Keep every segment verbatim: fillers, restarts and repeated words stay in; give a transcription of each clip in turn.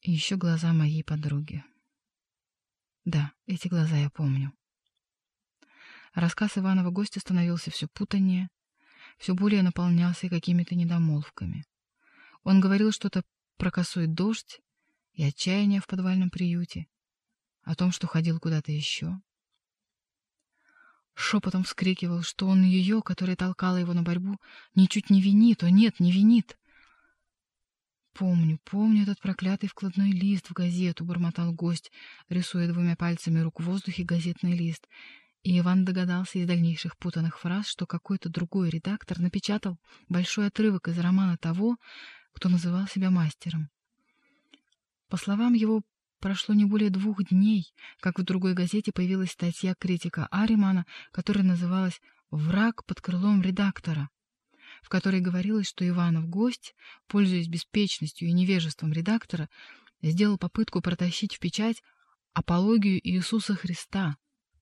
И еще глаза моей подруги. Да, эти глаза я помню. Рассказ Иванова гостя становился все путаннее, все более наполнялся какими-то недомолвками. Он говорил что-то про косой дождь и отчаяние в подвальном приюте, о том, что ходил куда-то еще. Шепотом вскрикивал, что он ее, которая толкала его на борьбу, ничуть не винит, о нет, не винит. «Помню, помню этот проклятый вкладной лист в газету», — бормотал гость, рисуя двумя пальцами рук в воздухе газетный лист. И Иван догадался из дальнейших путанных фраз, что какой-то другой редактор напечатал большой отрывок из романа того, кто называл себя мастером. По словам его, прошло не более двух дней, как в другой газете появилась статья критика Аримана, которая называлась «Враг под крылом редактора», в которой говорилось, что Иванов гость, пользуясь беспечностью и невежеством редактора, сделал попытку протащить в печать апологию Иисуса Христа.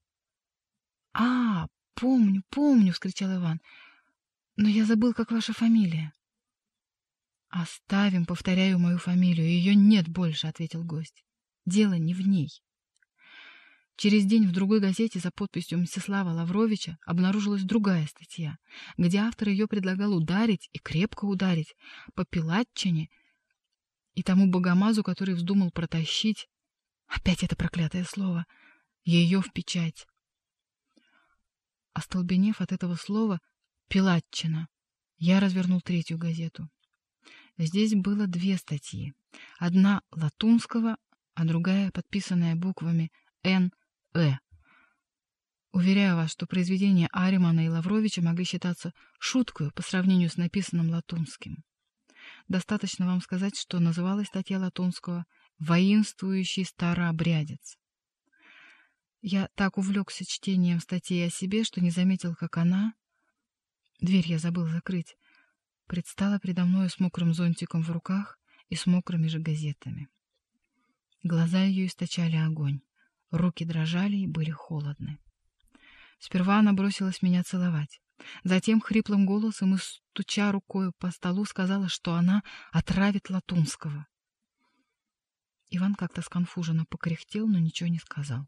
«А, помню, помню!» — вскричал Иван. «Но я забыл, как ваша фамилия». «Оставим, повторяю, мою фамилию. Ее нет больше», — ответил гость. «Дело не в ней». Через день в другой газете за подписью Мстислава Лавровича обнаружилась другая статья, где автор ее предлагал ударить, и крепко ударить, по Пилатчине и тому богомазу, который вздумал протащить, опять это проклятое слово, ее в печать. Остолбенев от этого слова «Пилатчина», я развернул третью газету. Здесь было две статьи. Одна Латунского, а другая, подписанная буквами «Н. Э». Уверяю вас, что произведения Аримана и Лавровича могли считаться шуткой по сравнению с написанным Латунским. Достаточно вам сказать, что называлась статья Латунского «Воинствующий старообрядец». Я так увлекся чтением статьи о себе, что не заметил, как она, дверь я забыл закрыть, предстала предо мною с мокрым зонтиком в руках и с мокрыми же газетами. Глаза ее источали огонь, руки дрожали и были холодны. Сперва она бросилась меня целовать. Затем хриплым голосом и стуча рукой по столу сказала, что она отравит Латунского. Иван как-то сконфуженно покряхтел, но ничего не сказал.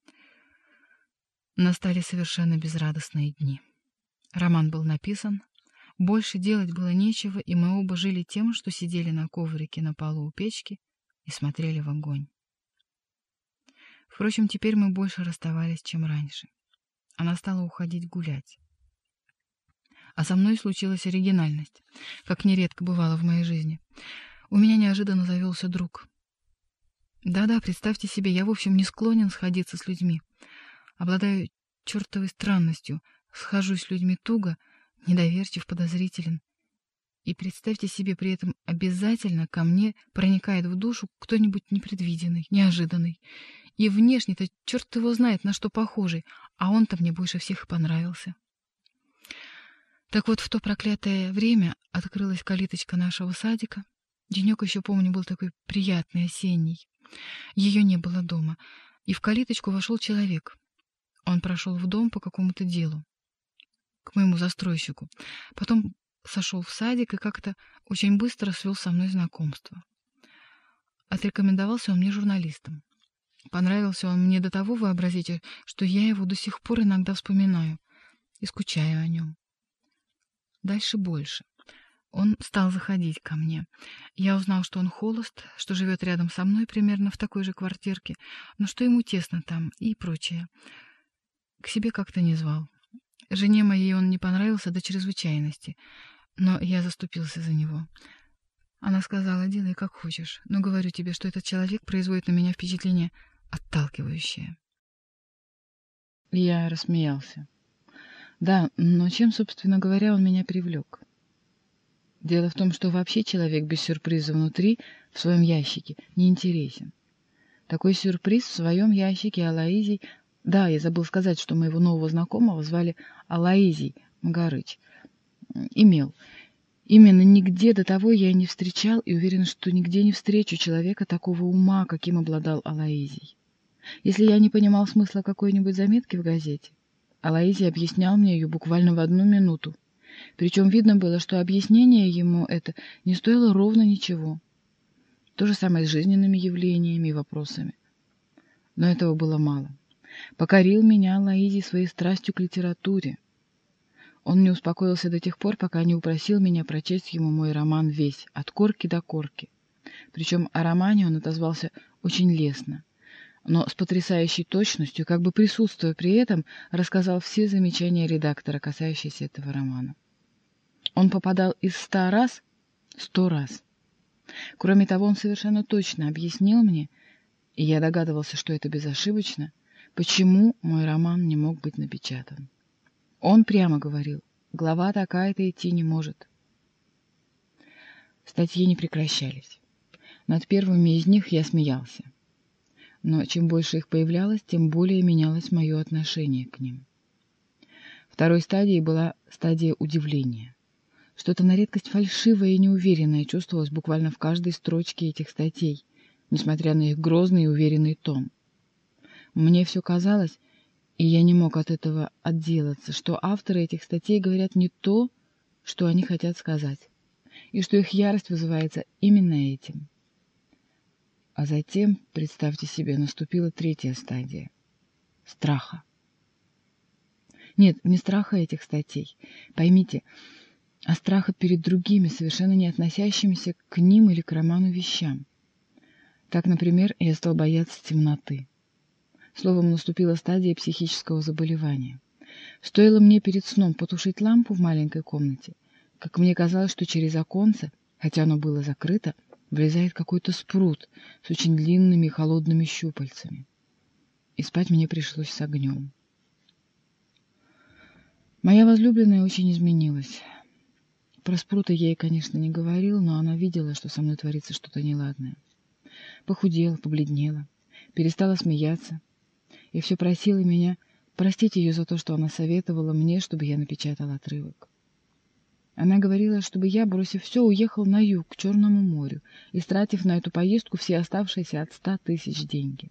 Настали совершенно безрадостные дни. Роман был написан, больше делать было нечего, и мы оба жили тем, что сидели на коврике на полу у печки и смотрели в огонь. Впрочем, теперь мы больше расставались, чем раньше. Она стала уходить гулять. А со мной случилась оригинальность, как нередко бывало в моей жизни. У меня неожиданно завелся друг. Да-да, представьте себе, я, в общем, не склонен сходиться с людьми. Обладаю чертовой странностью, схожусь с людьми туго, недоверчив, подозрителен. И представьте себе, при этом обязательно ко мне проникает в душу кто-нибудь непредвиденный, неожиданный. И внешне-то черт его знает, на что похожий, а он-то мне больше всех и понравился. Так вот, в то проклятое время открылась калиточка нашего садика. Денек еще, помню, был такой приятный, осенний. Ее не было дома, и в калиточку вошел человек. Он прошел в дом по какому-то делу, к моему застройщику. Потом сошел в садик и как-то очень быстро свел со мной знакомство. Отрекомендовался он мне журналистом. Понравился он мне до того, вообразите, что я его до сих пор иногда вспоминаю и скучаю о нем. Дальше больше. Он стал заходить ко мне. Я узнал, что он холост, что живет рядом со мной примерно в такой же квартирке, но что ему тесно там и прочее. К себе как-то не звал. Жене моей он не понравился до чрезвычайности, но я заступился за него. Она сказала: делай как хочешь, но говорю тебе, что этот человек производит на меня впечатление отталкивающее. Я рассмеялся. Да, но чем, собственно говоря, он меня привлек? Дело в том, что вообще человек без сюрприза внутри, в своем ящике, не интересен. Такой сюрприз в своем ящике Алоизий... Да, я забыл сказать, что моего нового знакомого звали Алоизий Магарыч. Имел. Именно нигде до того я не встречал и уверен, что нигде не встречу человека такого ума, каким обладал Алоизий. Если я не понимал смысла какой-нибудь заметки в газете, Алоизий объяснял мне ее буквально в одну минуту. Причем видно было, что объяснение ему это не стоило ровно ничего. То же самое с жизненными явлениями и вопросами. Но этого было мало. Покорил меня Лаизий своей страстью к литературе. Он не успокоился до тех пор, пока не упросил меня прочесть ему мой роман весь, от корки до корки. Причем о романе он отозвался очень лестно, но с потрясающей точностью, как бы присутствуя при этом, рассказал все замечания редактора, касающиеся этого романа. Он попадал из ста раз сто раз. Кроме того, он совершенно точно объяснил мне, и я догадывался, что это безошибочно, почему мой роман не мог быть напечатан. Он прямо говорил: глава такая-то идти не может. Статьи не прекращались. Над первыми из них я смеялся. Но чем больше их появлялось, тем более менялось мое отношение к ним. Второй стадией была стадия удивления. Что-то на редкость фальшивое и неуверенное чувствовалось буквально в каждой строчке этих статей, несмотря на их грозный и уверенный тон. Мне все казалось, и я не мог от этого отделаться, что авторы этих статей говорят не то, что они хотят сказать, и что их ярость вызывается именно этим. А затем, представьте себе, наступила третья стадия — страха. Нет, не страха этих статей. Поймите, а страха перед другими, совершенно не относящимися к ним или к роману вещам. Так, например, я стал бояться темноты. Словом, наступила стадия психического заболевания. Стоило мне перед сном потушить лампу в маленькой комнате, как мне казалось, что через оконце, хотя оно было закрыто, влезает какой-то спрут с очень длинными и холодными щупальцами. И спать мне пришлось с огнем. Моя возлюбленная очень изменилась. Про спрута я ей, конечно, не говорил, но она видела, что со мной творится что-то неладное. Похудела, побледнела, перестала смеяться, и все просила меня простить ее за то, что она советовала мне, чтобы я напечатал отрывок. Она говорила, чтобы я, бросив все, уехал на юг, к Черному морю, истратив на эту поездку все оставшиеся от ста тысяч деньги.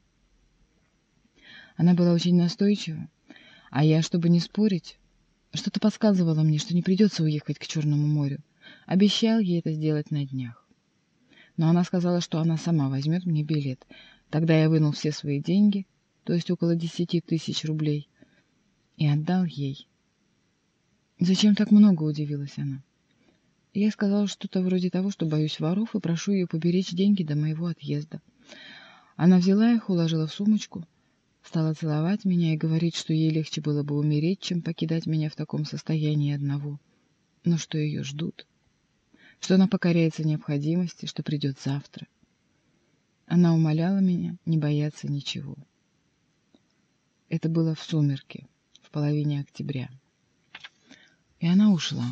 Она была очень настойчива, а я, чтобы не спорить, что-то подсказывало мне, что не придется уехать к Черному морю. Обещал ей это сделать на днях. Но она сказала, что она сама возьмет мне билет. Тогда я вынул все свои деньги, то есть около десяти тысяч рублей, и отдал ей. «Зачем так много?» — удивилась она. Я сказала что-то вроде того, что боюсь воров и прошу ее поберечь деньги до моего отъезда. Она взяла их, уложила в сумочку, стала целовать меня и говорить, что ей легче было бы умереть, чем покидать меня в таком состоянии одного, но что ее ждут, что она покоряется необходимости, что придет завтра. Она умоляла меня не бояться ничего. Это было в сумерки, в половине октября. И она ушла.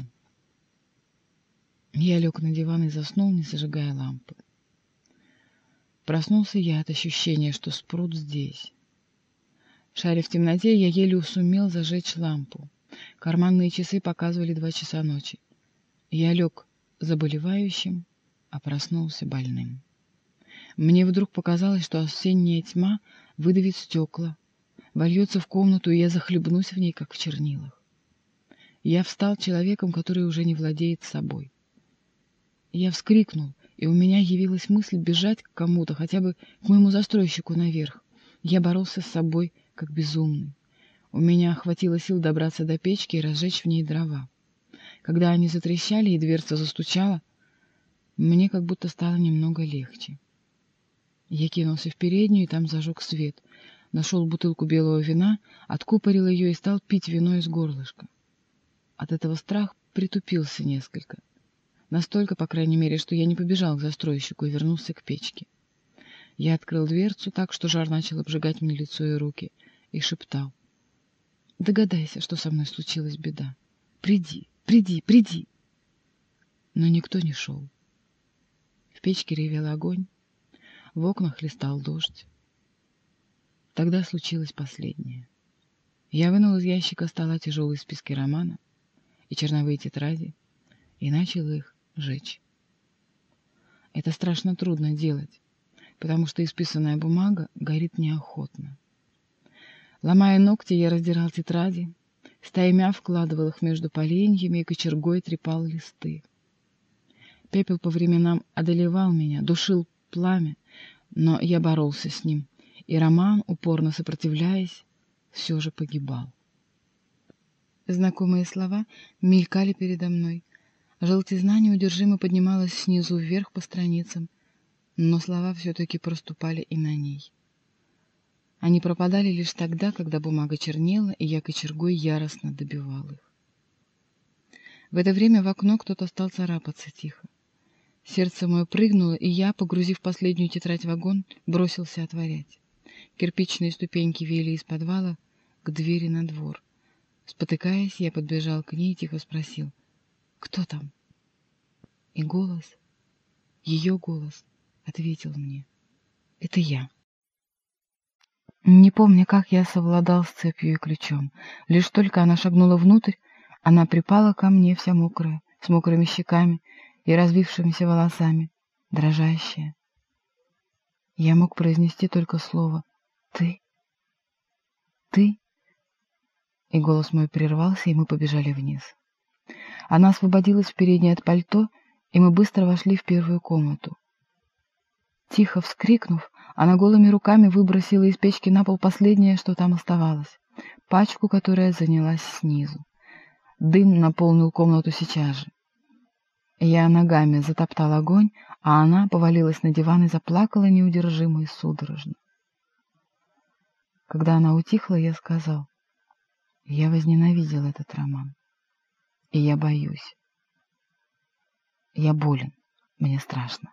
Я лег на диван и заснул, не зажигая лампы. Проснулся я от ощущения, что спрут здесь. Шаря в темноте, я еле сумел зажечь лампу. Карманные часы показывали два часа ночи. Я лег заболевающим, а проснулся больным. Мне вдруг показалось, что осенняя тьма выдавит стекла, вольется в комнату, и я захлебнусь в ней, как в чернилах. Я встал человеком, который уже не владеет собой. Я вскрикнул, и у меня явилась мысль бежать к кому-то, хотя бы к моему застройщику наверх. Я боролся с собой, как безумный. У меня хватило сил добраться до печки и разжечь в ней дрова. Когда они затрещали и дверца застучала, мне как будто стало немного легче. Я кинулся в переднюю и там зажег свет. Нашел бутылку белого вина, откупорил ее и стал пить вино из горлышка. От этого страх притупился несколько. Настолько, по крайней мере, что я не побежал к застройщику и вернулся к печке. Я открыл дверцу так, что жар начал обжигать мне лицо и руки, и шептал: «Догадайся, что со мной случилась беда. Приди, приди, приди!» Но никто не шел. В печке ревел огонь, в окнах хлестал дождь. Тогда случилось последнее. Я вынул из ящика стола тяжелые списки романа и черновые тетради и начал их жечь. Это страшно трудно делать, потому что исписанная бумага горит неохотно. Ломая ногти, я раздирал тетради, стаймя вкладывал их между поленьями и кочергой трепал листы. Пепел по временам одолевал меня, душил пламя, но я боролся с ним, и Роман, упорно сопротивляясь, все же погибал. Знакомые слова мелькали передо мной. Желтизна неудержимо поднималась снизу вверх по страницам, но слова все-таки проступали и на ней. Они пропадали лишь тогда, когда бумага чернела, и я кочергой яростно добивал их. В это время в окно кто-то стал царапаться тихо. Сердце мое прыгнуло, и я, погрузив последнюю тетрадь в вагон, бросился отворять. Кирпичные ступеньки вели из подвала к двери на двор. Спотыкаясь, я подбежал к ней и тихо спросил: «Кто там?» И голос, ее голос, ответил мне: «Это я». Не помню, как я совладал с цепью и ключом. Лишь только она шагнула внутрь, она припала ко мне вся мокрая, с мокрыми щеками и разбившимися волосами, дрожащая. Я мог произнести только слово «ты». «Ты?» И голос мой прервался, и мы побежали вниз. Она освободилась в передней от пальто, и мы быстро вошли в первую комнату. Тихо вскрикнув, она голыми руками выбросила из печки на пол последнее, что там оставалось, пачку, которая занялась снизу. Дым наполнил комнату сейчас же. Я ногами затоптал огонь, а она повалилась на диван и заплакала неудержимо и судорожно. Когда она утихла, я сказал: «Я возненавидел этот роман, и я боюсь. Я болен, мне страшно».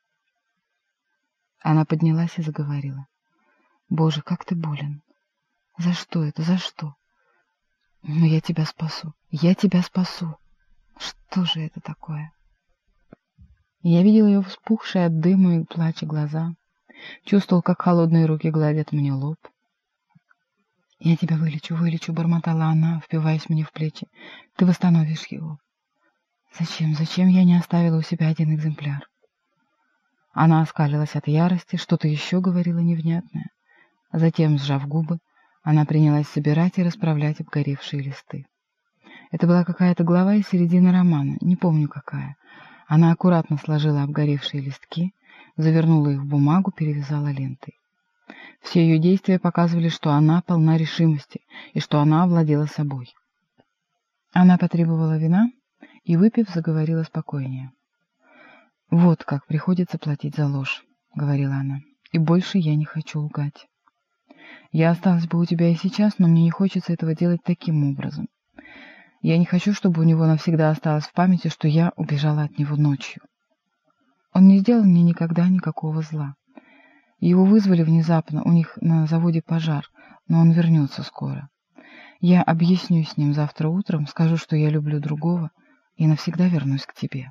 Она поднялась и заговорила: «Боже, как ты болен! За что это, за что? Но я тебя спасу, я тебя спасу. Что же это такое?» Я видел ее вспухшие от дыма и плача глаза, чувствовал, как холодные руки гладят мне лоб. «Я тебя вылечу, вылечу», — бормотала она, впиваясь мне в плечи. «Ты восстановишь его». «Зачем, зачем я не оставила у себя один экземпляр?» Она оскалилась от ярости, что-то еще говорила невнятное. Затем, сжав губы, она принялась собирать и расправлять обгоревшие листы. Это была какая-то глава из середины романа, не помню какая. Она аккуратно сложила обгоревшие листки, завернула их в бумагу, перевязала лентой. Все ее действия показывали, что она полна решимости и что она овладела собой. Она потребовала вина и, выпив, заговорила спокойнее. «Вот как приходится платить за ложь», — говорила она, — «и больше я не хочу лгать. Я осталась бы у тебя и сейчас, но мне не хочется этого делать таким образом. Я не хочу, чтобы у него навсегда осталось в памяти, что я убежала от него ночью. Он не сделал мне никогда никакого зла. Его вызвали внезапно, у них на заводе пожар, но он вернется скоро. Я объясню с ним завтра утром, скажу, что я люблю другого, и навсегда вернусь к тебе.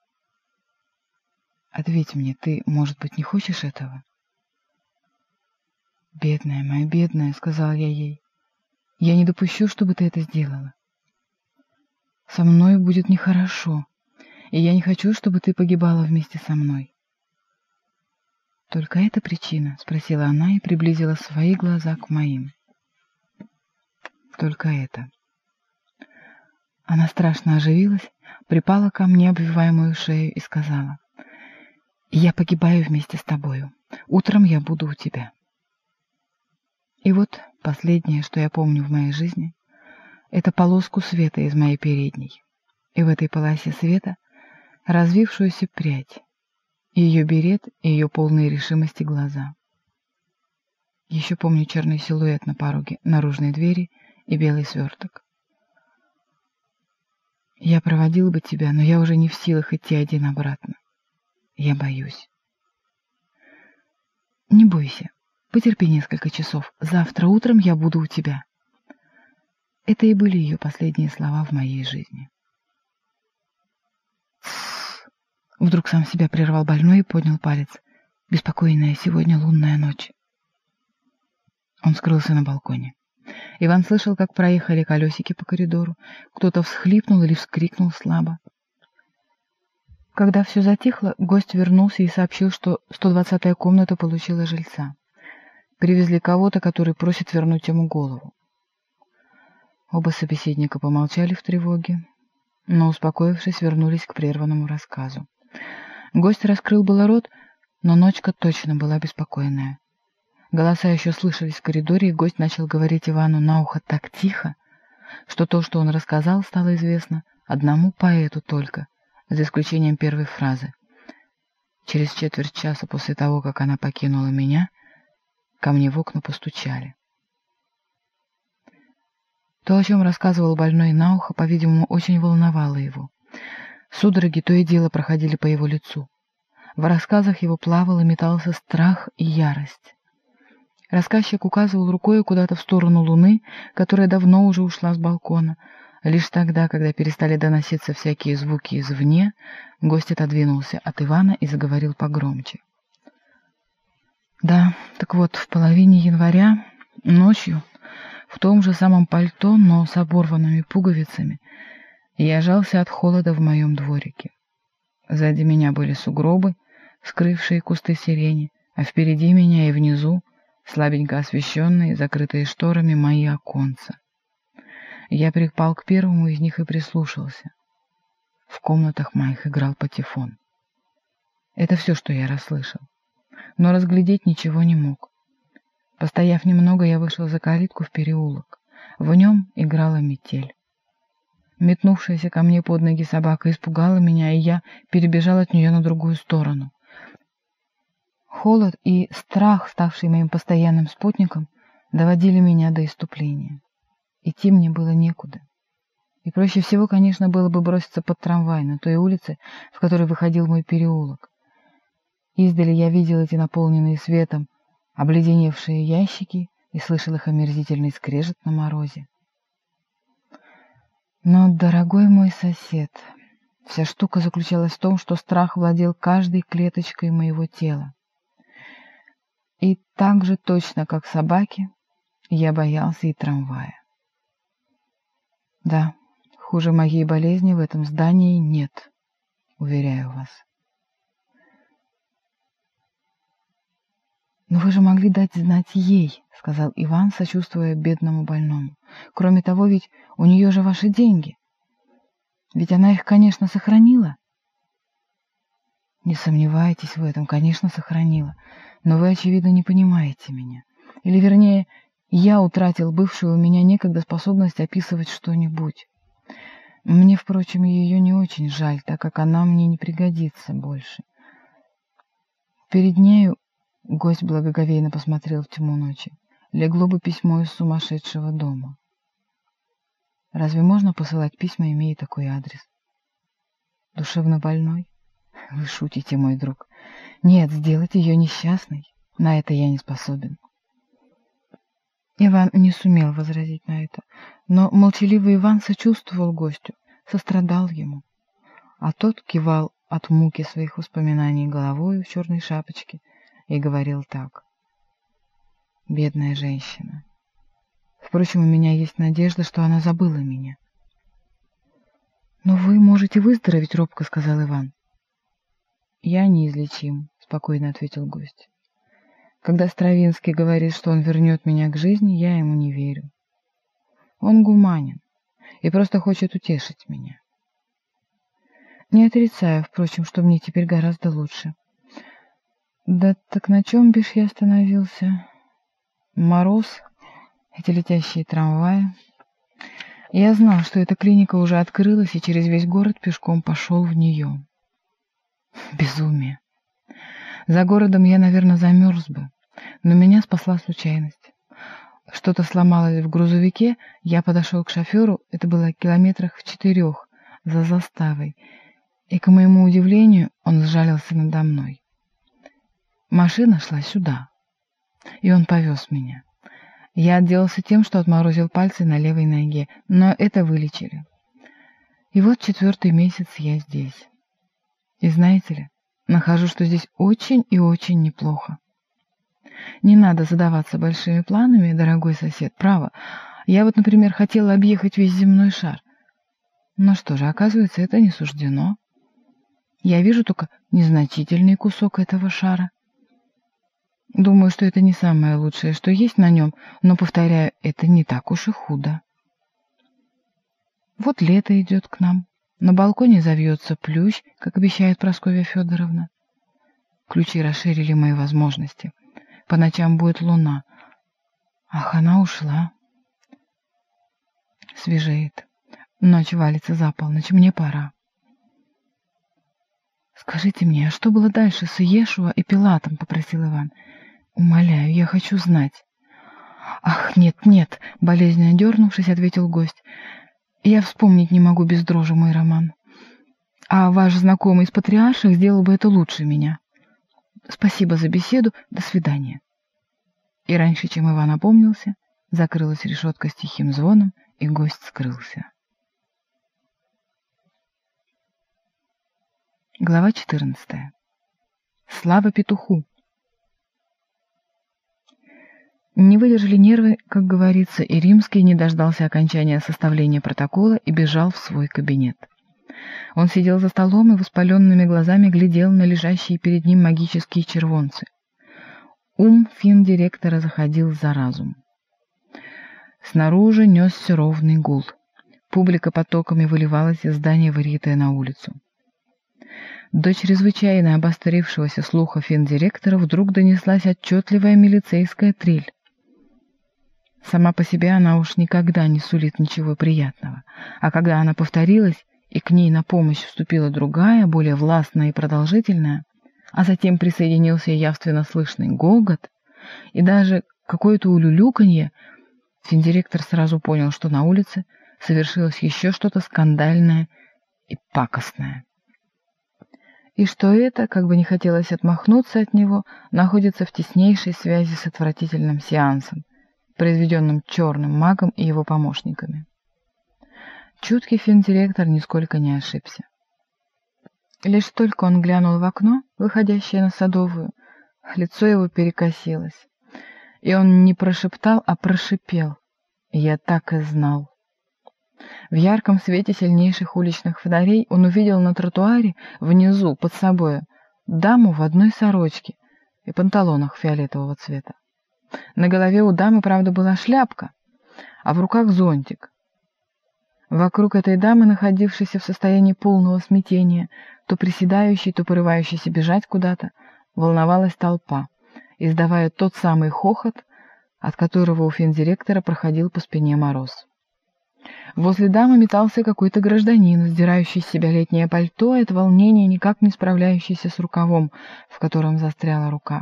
Ответь мне, ты, может быть, не хочешь этого?» «Бедная моя, бедная», — сказал я ей, — «я не допущу, чтобы ты это сделала. Со мной будет нехорошо, и я не хочу, чтобы ты погибала вместе со мной». «Только эта причина?» — спросила она и приблизила свои глаза к моим. «Только это». Она страшно оживилась, припала ко мне, обвивая мою шею, и сказала: «Я погибаю вместе с тобою. Утром я буду у тебя». И вот последнее, что я помню в моей жизни, это полоску света из моей передней, и в этой полосе света развившуюся прядь, и ее берет, и ее полные решимости глаза. Еще помню черный силуэт на пороге наружной двери и белый сверток. Я проводил бы тебя, но я уже не в силах идти один обратно. Я боюсь. Не бойся, потерпи несколько часов. Завтра утром я буду у тебя. Это и были ее последние слова в моей жизни. Тссс. Вдруг сам себя прервал больной и поднял палец. Беспокойная сегодня лунная ночь. Он скрылся на балконе. Иван слышал, как проехали колесики по коридору. Кто-то всхлипнул или вскрикнул слабо. Когда все затихло, гость вернулся и сообщил, что сто двадцатая комната получила жильца. Привезли кого-то, который просит вернуть ему голову. Оба собеседника помолчали в тревоге, но, успокоившись, вернулись к прерванному рассказу. Гость раскрыл было рот, но ночка точно была беспокойная. Голоса еще слышались в коридоре, и гость начал говорить Ивану на ухо так тихо, что то, что он рассказал, стало известно одному поэту только, за исключением первой фразы. Через четверть часа после того, как она покинула меня, ко мне в окна постучали. То, о чем рассказывал больной на ухо, по-видимому, очень волновало его. Судороги то и дело проходили по его лицу. В рассказах его плавал и метался страх и ярость. Рассказчик указывал рукой куда-то в сторону луны, которая давно уже ушла с балкона. Лишь тогда, когда перестали доноситься всякие звуки извне, гость отодвинулся от Ивана и заговорил погромче. Да, так вот, в половине января, ночью, в том же самом пальто, но с оборванными пуговицами, я жался от холода в моем дворике. Сзади меня были сугробы, скрывшие кусты сирени, а впереди меня и внизу, слабенько освещенные, закрытые шторами, мои оконца. Я припал к первому из них и прислушался. В комнатах моих играл патефон. Это все, что я расслышал. Но разглядеть ничего не мог. Постояв немного, я вышел за калитку в переулок. В нем играла метель. Метнувшаяся ко мне под ноги собака испугала меня, и я перебежал от нее на другую сторону. Холод и страх, ставший моим постоянным спутником, доводили меня до исступления. Идти мне было некуда. И проще всего, конечно, было бы броситься под трамвай на той улице, в которой выходил мой переулок. Издали я видел эти наполненные светом обледеневшие ящики и слышал их омерзительный скрежет на морозе. Но, дорогой мой сосед, вся штука заключалась в том, что страх владел каждой клеточкой моего тела. И так же точно, как собаки, я боялся и трамвая. Да, хуже моей болезни в этом здании нет, уверяю вас. «Но вы же могли дать знать ей», — сказал Иван, сочувствуя бедному больному. «Кроме того, ведь у нее же ваши деньги. Ведь она их, конечно, сохранила». «Не сомневайтесь в этом, конечно, сохранила. Но вы, очевидно, не понимаете меня. Или, вернее, я утратил бывшую у меня некогда способность описывать что-нибудь. Мне, впрочем, ее не очень жаль, так как она мне не пригодится больше. Перед нею, гость благоговейно посмотрел в тьму ночи, легло бы письмо из сумасшедшего дома. Разве можно посылать письма, имея такой адрес? Душевно больной? Вы шутите, мой друг. Нет, сделать ее несчастной, на это я не способен. Иван не сумел возразить на это, но молчаливый Иван сочувствовал гостю, сострадал ему, а тот кивал от муки своих воспоминаний головой в черной шапочке и говорил так. Бедная женщина. Впрочем, у меня есть надежда, что она забыла меня. «Но вы можете выздороветь», — робко сказал Иван. «Я неизлечим», — спокойно ответил гость. «Когда Стравинский говорит, что он вернет меня к жизни, я ему не верю. Он гуманен и просто хочет утешить меня. Не отрицаю, впрочем, что мне теперь гораздо лучше. Да так на чем бишь я остановился? Мороз, эти летящие трамваи. Я знал, что эта клиника уже открылась, и через весь город пешком пошел в нее. Безумие. За городом я, наверное, замерз бы, но меня спасла случайность. Что-то сломалось в грузовике, я подошел к шоферу, это было километрах в четырех, за заставой, и, к моему удивлению, он сжалился надо мной. Машина шла сюда, и он повез меня. Я отделался тем, что отморозил пальцы на левой ноге, но это вылечили. И вот четвертый месяц я здесь. И знаете ли, нахожу, что здесь очень и очень неплохо. Не надо задаваться большими планами, дорогой сосед, право. Я вот, например, хотела объехать весь земной шар. Но что же, оказывается, это не суждено. Я вижу только незначительный кусок этого шара. Думаю, что это не самое лучшее, что есть на нем, но, повторяю, это не так уж и худо. Вот лето идет к нам. На балконе завьется плющ, как обещает Прасковья Федоровна. Ключи расширили мои возможности. По ночам будет луна. Ах, она ушла. Свежеет. Ночь валится за полночь, мне пора. «Скажите мне, а что было дальше с Иешуа и Пилатом?» — попросил Иван. «Умоляю, я хочу знать». «Ах, нет, нет!» — болезненно дернувшись, ответил гость. «Я вспомнить не могу без дрожи мой роман. А ваш знакомый из патриарших сделал бы это лучше меня. Спасибо за беседу, до свидания». И раньше, чем Иван опомнился, закрылась решетка с тихим звоном, и гость скрылся. Глава четырнадцатая. Слава петуху. Не выдержали нервы, как говорится, и Римский не дождался окончания составления протокола и бежал в свой кабинет. Он сидел за столом и воспаленными глазами глядел на лежащие перед ним магические червонцы. Ум финдиректора заходил за разум. Снаружи несся ровный гул. Публика потоками выливалась из здания Варьете на улицу. До чрезвычайно обострившегося слуха финдиректора вдруг донеслась отчетливая милицейская трель. Сама по себе она уж никогда не сулит ничего приятного, а когда она повторилась, и к ней на помощь вступила другая, более властная и продолжительная, а затем присоединился явственно слышный гогот и даже какое-то улюлюканье, финдиректор сразу понял, что на улице совершилось еще что-то скандальное и пакостное. И что это, как бы не хотелось отмахнуться от него, находится в теснейшей связи с отвратительным сеансом, произведенным черным магом и его помощниками. Чуткий финдиректор нисколько не ошибся. Лишь только он глянул в окно, выходящее на Садовую, лицо его перекосилось, и он не прошептал, а прошипел: «Я так и знал». В ярком свете сильнейших уличных фонарей он увидел на тротуаре, внизу, под собою, даму в одной сорочке и панталонах фиолетового цвета. На голове у дамы, правда, была шляпка, а в руках зонтик. Вокруг этой дамы, находившейся в состоянии полного смятения, то приседающей, то порывающейся бежать куда-то, волновалась толпа, издавая тот самый хохот, от которого у финдиректора проходил по спине мороз. Возле дамы метался какой-то гражданин, сдирающий с себя летнее пальто, и от волнения никак не справляющийся с рукавом, в котором застряла рука.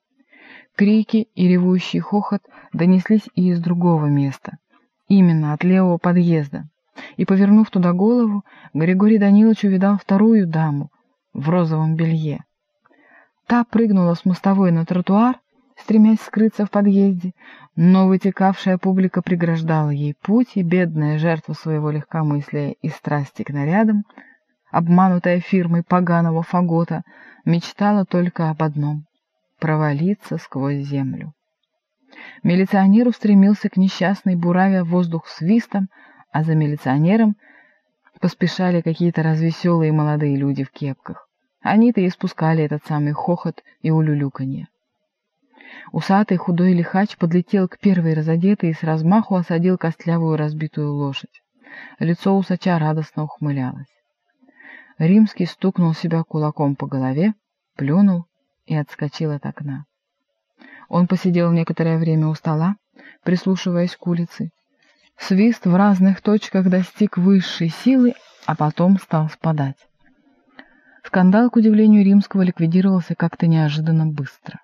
Крики и ревущий хохот донеслись и из другого места, именно от левого подъезда, и, повернув туда голову, Григорий Данилович увидал вторую даму в розовом белье. Та прыгнула с мостовой на тротуар, стремясь скрыться в подъезде, но вытекавшая публика преграждала ей путь, и бедная жертва своего легкомыслия и страсти к нарядам, обманутая фирмой поганого фагота, мечтала только об одном — провалиться сквозь землю. Милиционер устремился к несчастной, буравя воздух свистом, а за милиционером поспешали какие-то развеселые молодые люди в кепках. Они-то и спускали этот самый хохот и улюлюканье. Усатый худой лихач подлетел к первой разодетой и с размаху осадил костлявую разбитую лошадь. Лицо усача радостно ухмылялось. Римский стукнул себя кулаком по голове, плюнул и отскочил от окна. Он посидел некоторое время у стола, прислушиваясь к улице. Свист в разных точках достиг высшей силы, а потом стал спадать. Скандал, к удивлению Римского, ликвидировался как-то неожиданно быстро.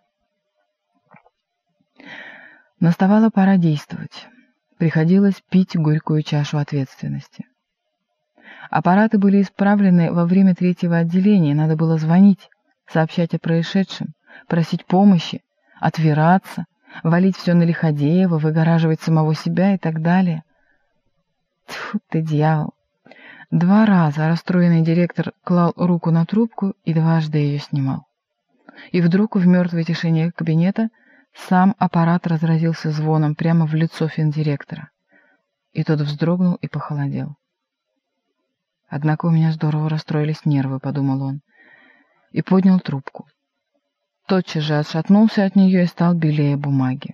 Наставала пора действовать. Приходилось пить горькую чашу ответственности. Аппараты были исправлены во время третьего отделения, надо было звонить, сообщать о происшедшем, просить помощи, отвираться, валить все на Лиходеева, выгораживать самого себя и так далее. Тьфу ты, дьявол! Два раза расстроенный директор клал руку на трубку и дважды ее снимал. И вдруг в мертвой тишине кабинета сам аппарат разразился звоном прямо в лицо финдиректора. И тот вздрогнул и похолодел. «Однако у меня здорово расстроились нервы», — подумал он, и поднял трубку. Тотчас же отшатнулся от нее и стал белее бумаги.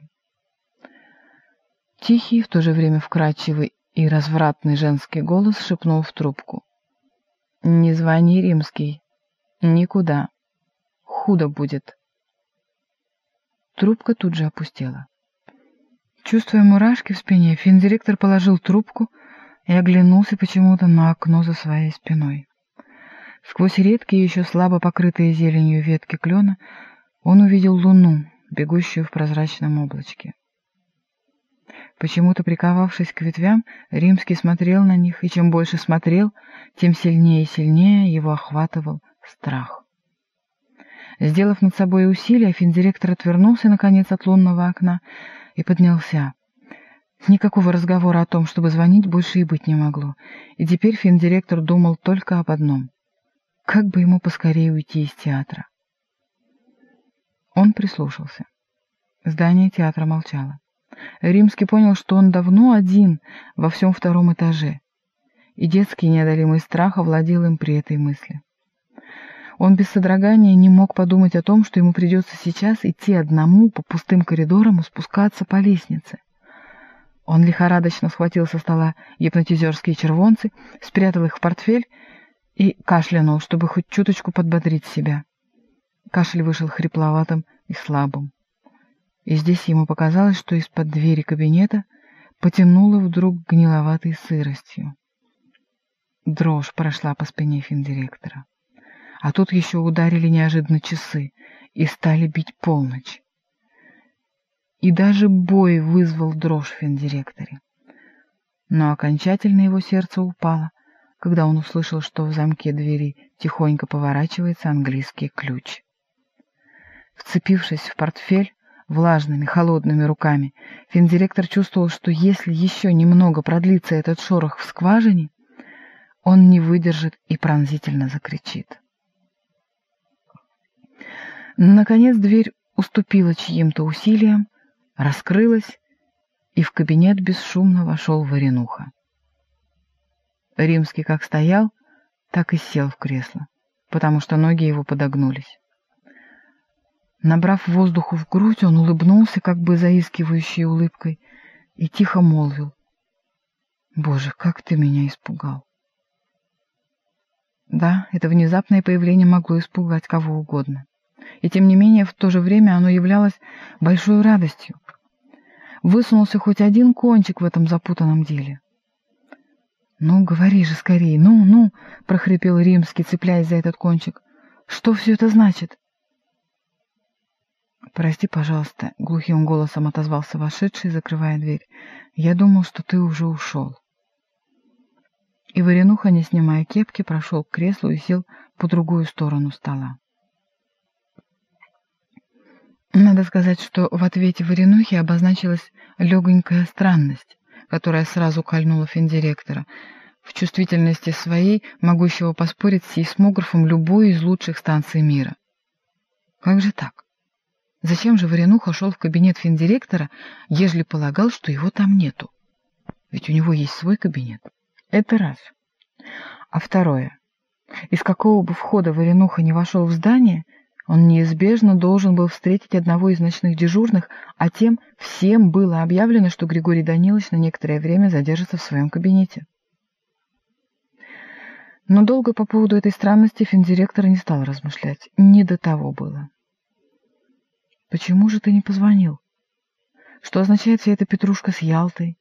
Тихий, в то же время вкрадчивый и развратный женский голос шепнул в трубку: «Не звони, Римский. Никуда. Худо будет». Трубка тут же опустела. Чувствуя мурашки в спине, финдиректор положил трубку и оглянулся почему-то на окно за своей спиной. Сквозь редкие, еще слабо покрытые зеленью ветки клена, он увидел луну, бегущую в прозрачном облачке. Почему-то, приковавшись к ветвям, Римский смотрел на них, и чем больше смотрел, тем сильнее и сильнее его охватывал страх. Сделав над собой усилие, финдиректор отвернулся, наконец, от лунного окна и поднялся. Никакого разговора о том, чтобы звонить, больше и быть не могло, и теперь финдиректор думал только об одном — как бы ему поскорее уйти из театра. Он прислушался. Здание театра молчало. Римский понял, что он давно один во всем втором этаже, и детский неодолимый страх овладел им при этой мысли. Он без содрогания не мог подумать о том, что ему придется сейчас идти одному по пустым коридорам и спускаться по лестнице. Он лихорадочно схватил со стола гипнотизерские червонцы, спрятал их в портфель и кашлянул, чтобы хоть чуточку подбодрить себя. Кашель вышел хрипловатым и слабым. И здесь ему показалось, что из-под двери кабинета потянуло вдруг гниловатой сыростью. Дрожь прошла по спине финдиректора. А тут еще ударили неожиданно часы и стали бить полночь. И даже бой вызвал дрожь в финдиректоре. Но окончательно его сердце упало, когда он услышал, что в замке двери тихонько поворачивается английский ключ. Вцепившись в портфель влажными, холодными руками, финдиректор чувствовал, что если еще немного продлится этот шорох в скважине, он не выдержит и пронзительно закричит. Наконец дверь уступила чьим-то усилиям, раскрылась, и в кабинет бесшумно вошел Варенуха. Римский как стоял, так и сел в кресло, потому что ноги его подогнулись. Набрав воздуху в грудь, он улыбнулся, как бы заискивающей улыбкой, и тихо молвил: «Боже, как ты меня испугал!» Да, это внезапное появление могло испугать кого угодно. И тем не менее, в то же время оно являлось большой радостью. Высунулся хоть один кончик в этом запутанном деле. «Ну, говори же скорее, ну, ну!» — прохрипел Римский, цепляясь за этот кончик. «Что все это значит?» «Прости, пожалуйста», — глухим голосом отозвался вошедший, закрывая дверь. «Я думал, что ты уже ушел». И Варенуха, не снимая кепки, прошел к креслу и сел по другую сторону стола. Надо сказать, что в ответе Варенухи обозначилась легонькая странность, которая сразу кольнула финдиректора, в чувствительности своей, могущего поспорить с сейсмографом любой из лучших станций мира. Как же так? Зачем же Варенуха шел в кабинет финдиректора, ежели полагал, что его там нету? Ведь у него есть свой кабинет. Это раз. А второе. Из какого бы входа Варенуха не вошел в здание, он неизбежно должен был встретить одного из ночных дежурных, а тем всем было объявлено, что Григорий Данилович на некоторое время задержится в своем кабинете. Но долго по поводу этой странности финдиректор не стал размышлять. Не до того было. «Почему же ты не позвонил? Что означает вся эта петрушка с Ялтой?»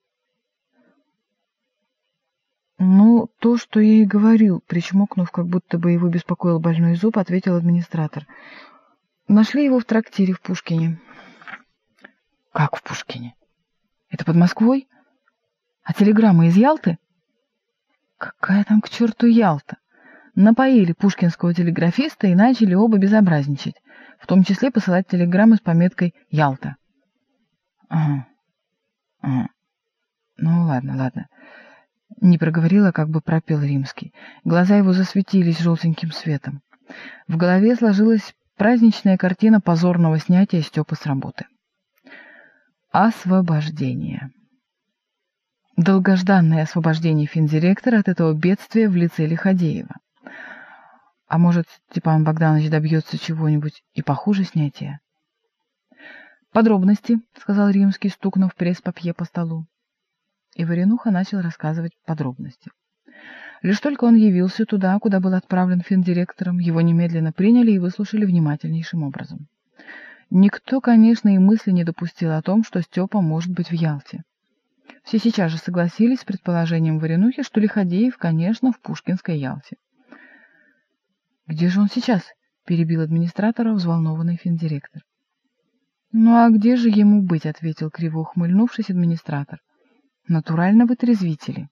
«Ну, то, что я и говорил», — причмокнув, как будто бы его беспокоил больной зуб, ответил администратор. «Нашли его в трактире в Пушкине». «Как в Пушкине? Это под Москвой? А телеграмма из Ялты?» «Какая там к черту Ялта? Напоили пушкинского телеграфиста и начали оба безобразничать, в том числе посылать телеграммы с пометкой «Ялта». «Ага, ага. Ну, ладно, ладно». Не проговорила, как бы пропел Римский. Глаза его засветились желтеньким светом. В голове сложилась праздничная картина позорного снятия Степы с работы. Освобождение. Долгожданное освобождение финдиректора от этого бедствия в лице Лиходеева. А может, Степан Богданович добьется чего-нибудь и похуже снятия? «Подробности», — сказал Римский, стукнув пресс-папье по столу. И Варенуха начал рассказывать подробности. Лишь только он явился туда, куда был отправлен финдиректором, его немедленно приняли и выслушали внимательнейшим образом. Никто, конечно, и мысли не допустил о том, что Степа может быть в Ялте. Все сейчас же согласились с предположением Варенухи, что Лиходеев, конечно, в Пушкинской Ялте. «Где же он сейчас?» — перебил администратора взволнованный финдиректор. «Ну а где же ему быть?» — ответил, криво ухмыльнувшись, администратор. «Натурально вытрезвители».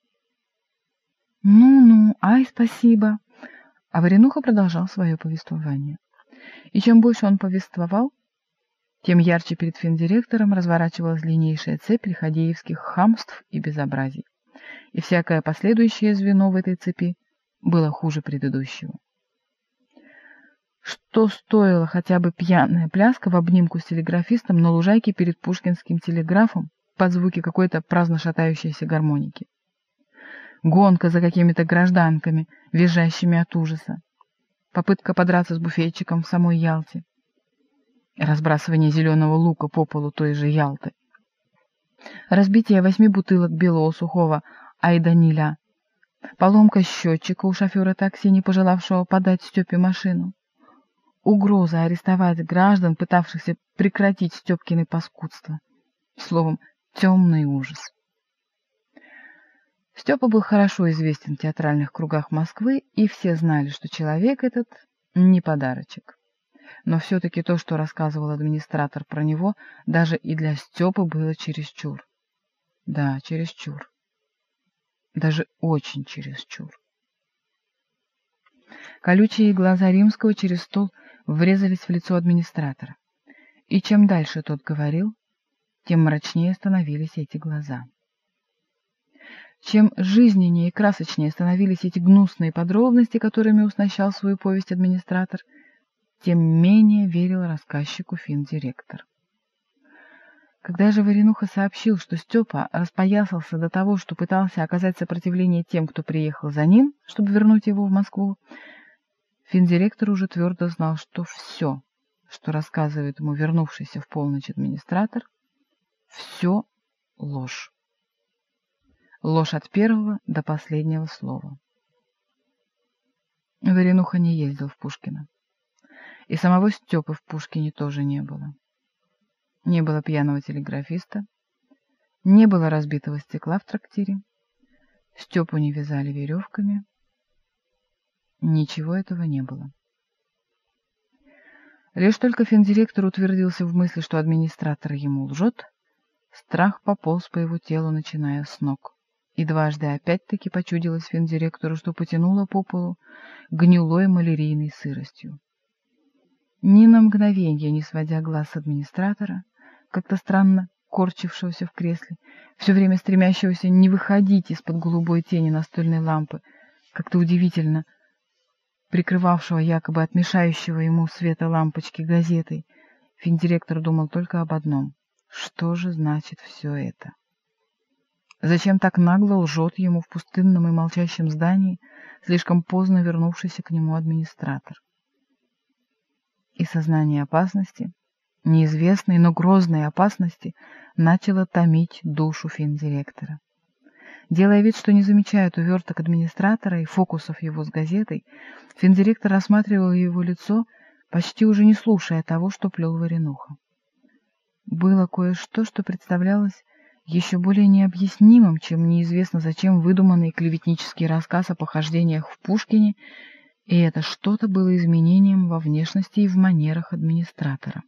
«Ну-ну, ай, спасибо!» А Варенуха продолжал свое повествование. И чем больше он повествовал, тем ярче перед финдиректором разворачивалась длиннейшая цепь лиходеевских хамств и безобразий. И всякое последующее звено в этой цепи было хуже предыдущего. Что стоила хотя бы пьяная пляска в обнимку с телеграфистом на лужайке перед Пушкинским телеграфом под звуки какой-то праздно шатающейся гармоники? Гонка за какими-то гражданками, визжащими от ужаса. Попытка подраться с буфетчиком в самой Ялте. Разбрасывание зеленого лука по полу той же Ялты. Разбитие восьми бутылок белого сухого айданиля. Поломка счетчика у шофера такси, не пожелавшего подать Степе машину. Угроза арестовать граждан, пытавшихся прекратить Степкины паскудство. Словом, темный ужас. Степа был хорошо известен в театральных кругах Москвы, и все знали, что человек этот не подарочек. Но все-таки то, что рассказывал администратор про него, даже и для Степы было чересчур. Да, чересчур. Даже очень чересчур. Колючие глаза Римского через стол врезались в лицо администратора. И чем дальше тот говорил, тем мрачнее становились эти глаза. Чем жизненнее и красочнее становились эти гнусные подробности, которыми уснащал свою повесть администратор, тем менее верил рассказчику финдиректор. Когда же Варенуха сообщил, что Степа распоясался до того, что пытался оказать сопротивление тем, кто приехал за ним, чтобы вернуть его в Москву, финдиректор уже твердо знал, что все, что рассказывает ему вернувшийся в полночь администратор, все ложь. Ложь от первого до последнего слова. Варенуха не ездил в Пушкино. И самого Степы в Пушкине тоже не было. Не было пьяного телеграфиста, не было разбитого стекла в трактире, Степу не вязали веревками. Ничего этого не было. Лишь только финдиректор утвердился в мысли, что администратор ему лжет, страх пополз по его телу, начиная с ног. И дважды опять-таки почудилось финдиректору, что потянуло по полу гнилой малярийной сыростью. Ни на мгновенье не сводя глаз с администратора, как-то странно корчившегося в кресле, все время стремящегося не выходить из-под голубой тени настольной лампы, как-то удивительно прикрывавшего якобы от мешающего ему света лампочки газетой, финдиректор думал только об одном: что же значит все это? Зачем так нагло лжет ему в пустынном и молчащем здании слишком поздно вернувшийся к нему администратор? И сознание опасности, неизвестной, но грозной опасности, начало томить душу финдиректора. Делая вид, что не замечает уверток администратора и фокусов его с газетой, финдиректор рассматривал его лицо, почти уже не слушая того, что плел Варенуха. Было кое-что, что представлялось еще более необъяснимым, чем неизвестно зачем выдуманный клеветнический рассказ о похождениях в Пушкине, и это что-то было изменением во внешности и в манерах администратора.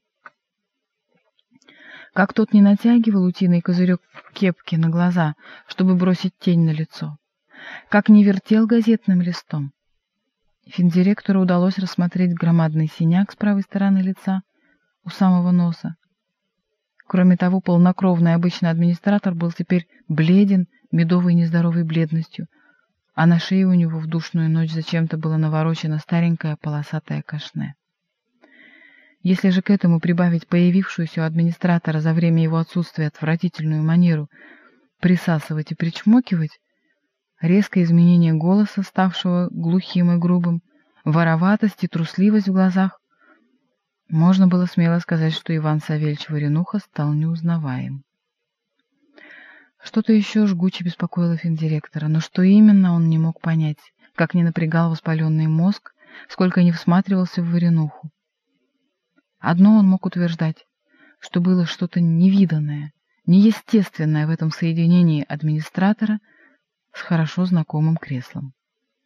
Как тот не натягивал утиный козырек кепки на глаза, чтобы бросить тень на лицо, как не вертел газетным листом. Финдиректору удалось рассмотреть громадный синяк с правой стороны лица, у самого носа. Кроме того, полнокровный обычный администратор был теперь бледен медовой нездоровой бледностью, а на шее у него в душную ночь зачем-то было наворочено старенькое полосатое кашне. Если же к этому прибавить появившуюся у администратора за время его отсутствия отвратительную манеру присасывать и причмокивать, резкое изменение голоса, ставшего глухим и грубым, вороватость и трусливость в глазах, можно было смело сказать, что Иван Савельич Варенуха стал неузнаваем. Что-то еще жгуче беспокоило финдиректора, но что именно, он не мог понять, как не напрягал воспаленный мозг, сколько не всматривался в Варенуху. Одно он мог утверждать, что было что-то невиданное, неестественное в этом соединении администратора с хорошо знакомым креслом.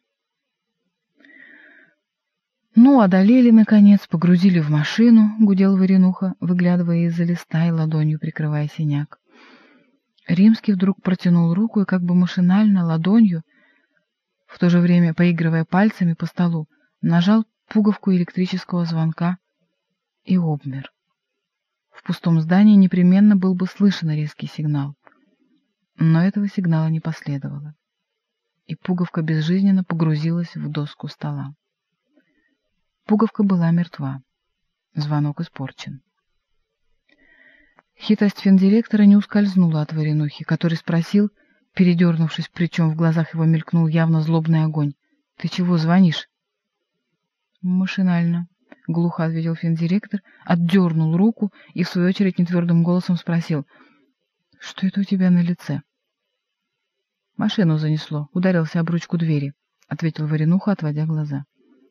«Ну, одолели, наконец, погрузили в машину», — гудел Варенуха, выглядывая из-за листа и ладонью прикрывая синяк. Римский вдруг протянул руку и как бы машинально ладонью, в то же время поигрывая пальцами по столу, нажал пуговку электрического звонка и обмер. В пустом здании непременно был бы слышен резкий сигнал, но этого сигнала не последовало, и пуговка безжизненно погрузилась в доску стола. Пуговка была мертва, звонок испорчен. Хитрость финдиректора не ускользнула от Варенухи, который спросил, передернувшись, причем в глазах его мелькнул явно злобный огонь: «Ты чего звонишь?» «Машинально», — глухо ответил финдиректор, отдернул руку и, в свою очередь, нетвердым голосом спросил: «Что это у тебя на лице?» «Машину занесло, ударился об ручку двери», — ответил Варенуха, отводя глаза.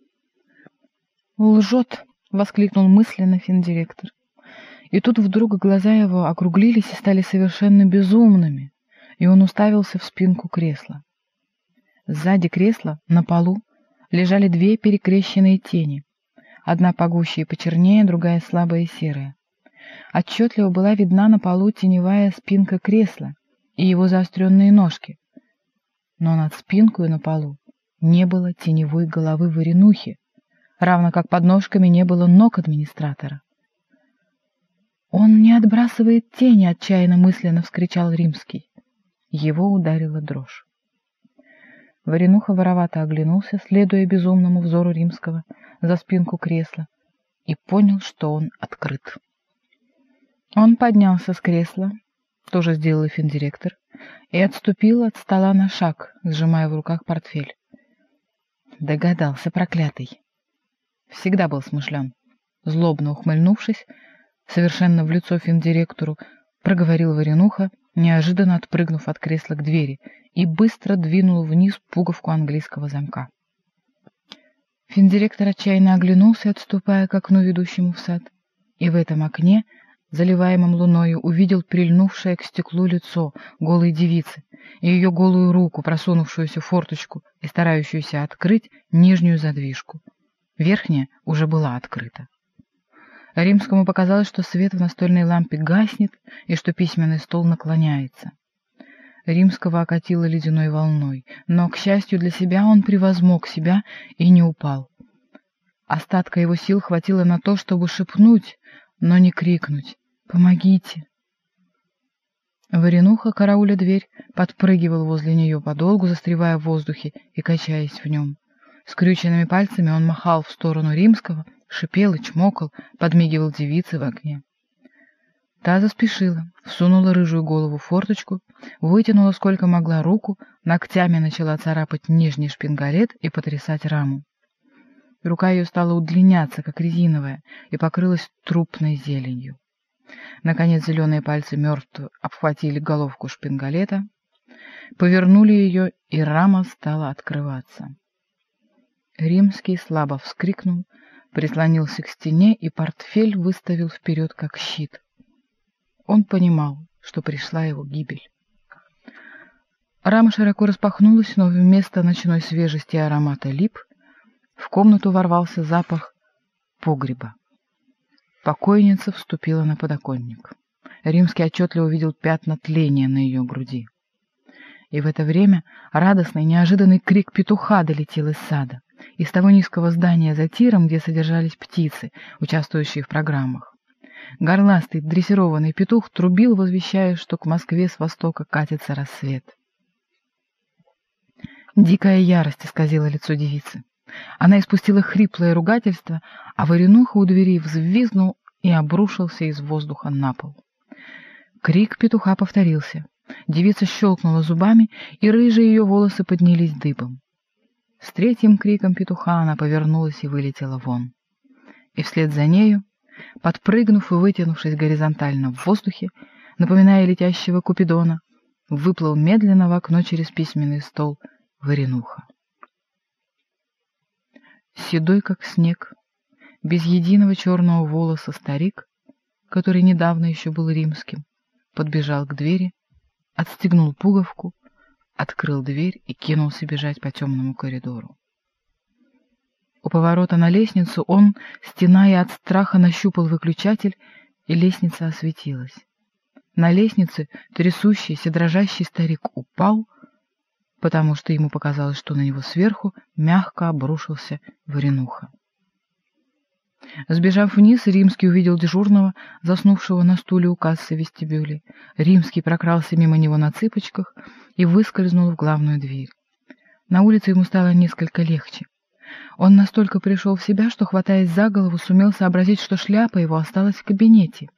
«Лжет!» — воскликнул мысленно финдиректор. И тут вдруг глаза его округлились и стали совершенно безумными, и он уставился в спинку кресла. Сзади кресла, на полу, лежали две перекрещенные тени, одна погуще и почернее, другая слабая и серая. Отчетливо была видна на полу теневая спинка кресла и его заостренные ножки, но над спинкой на полу не было теневой головы Варенухи, равно как под ножками не было ног администратора. «Он не отбрасывает тени!» — отчаянно мысленно вскричал Римский. Его ударила дрожь. Варенуха воровато оглянулся, следуя безумному взору Римского, за спинку кресла, и понял, что он открыт. Он поднялся с кресла, тоже сделал и финдиректор, и отступил от стола на шаг, сжимая в руках портфель. Догадался, проклятый. Всегда был смышлен. Злобно ухмыльнувшись, совершенно в лицо финдиректору, проговорил Варенуха, неожиданно отпрыгнув от кресла к двери, и быстро двинул вниз пуговку английского замка. Финдиректор отчаянно оглянулся, отступая к окну, ведущему в сад, и в этом окне, заливаемом луною, увидел прильнувшее к стеклу лицо голой девицы и ее голую руку, просунувшуюся в форточку и старающуюся открыть нижнюю задвижку. Верхняя уже была открыта. Римскому показалось, что свет в настольной лампе гаснет и что письменный стол наклоняется. Римского окатило ледяной волной, но, к счастью для себя, он превозмог себя и не упал. Остатка его сил хватило на то, чтобы шепнуть, но не крикнуть: «Помогите!». Варенуха, карауля дверь, подпрыгивал возле нее подолгу, застревая в воздухе и качаясь в нем. Скрюченными пальцами он махал в сторону Римского, шипел и чмокал, подмигивал девице в окне. Та заспешила, всунула рыжую голову в форточку, вытянула сколько могла руку, ногтями начала царапать нижний шпингалет и потрясать раму. Рука ее стала удлиняться, как резиновая, и покрылась трупной зеленью. Наконец зеленые пальцы мертво обхватили головку шпингалета, повернули ее, и рама стала открываться. Римский слабо вскрикнул, прислонился к стене и портфель выставил вперед, как щит. Он понимал, что пришла его гибель. Рама широко распахнулась, но вместо ночной свежести и аромата лип в комнату ворвался запах погреба. Покойница вступила на подоконник. Римский отчетливо увидел пятна тления на ее груди. И в это время радостный, неожиданный крик петуха долетел из сада, из того низкого здания за тиром, где содержались птицы, участвующие в программах. Горластый, дрессированный петух трубил, возвещая, что к Москве с востока катится рассвет. Дикая ярость исказила лицо девицы. Она испустила хриплое ругательство, а Варенуха у двери взвизгнул и обрушился из воздуха на пол. Крик петуха повторился. Девица щелкнула зубами, и рыжие ее волосы поднялись дыбом. С третьим криком петуха она повернулась и вылетела вон. И вслед за нею, подпрыгнув и вытянувшись горизонтально в воздухе, напоминая летящего Купидона, выплыл медленно в окно через письменный стол Варенуха. Седой, как снег, без единого черного волоса старик, который недавно еще был римским, подбежал к двери, отстегнул пуговку, открыл дверь и кинулся бежать по темному коридору. У поворота на лестницу он, стеная от страха, нащупал выключатель, и лестница осветилась. На лестнице трясущийся, дрожащий старик упал, потому что ему показалось, что на него сверху мягко обрушился Варенуха. Сбежав вниз, Римский увидел дежурного, заснувшего на стуле у кассы в вестибюле. Римский прокрался мимо него на цыпочках и выскользнул в главную дверь. На улице ему стало несколько легче. Он настолько пришел в себя, что, хватаясь за голову, сумел сообразить, что шляпа его осталась в кабинете.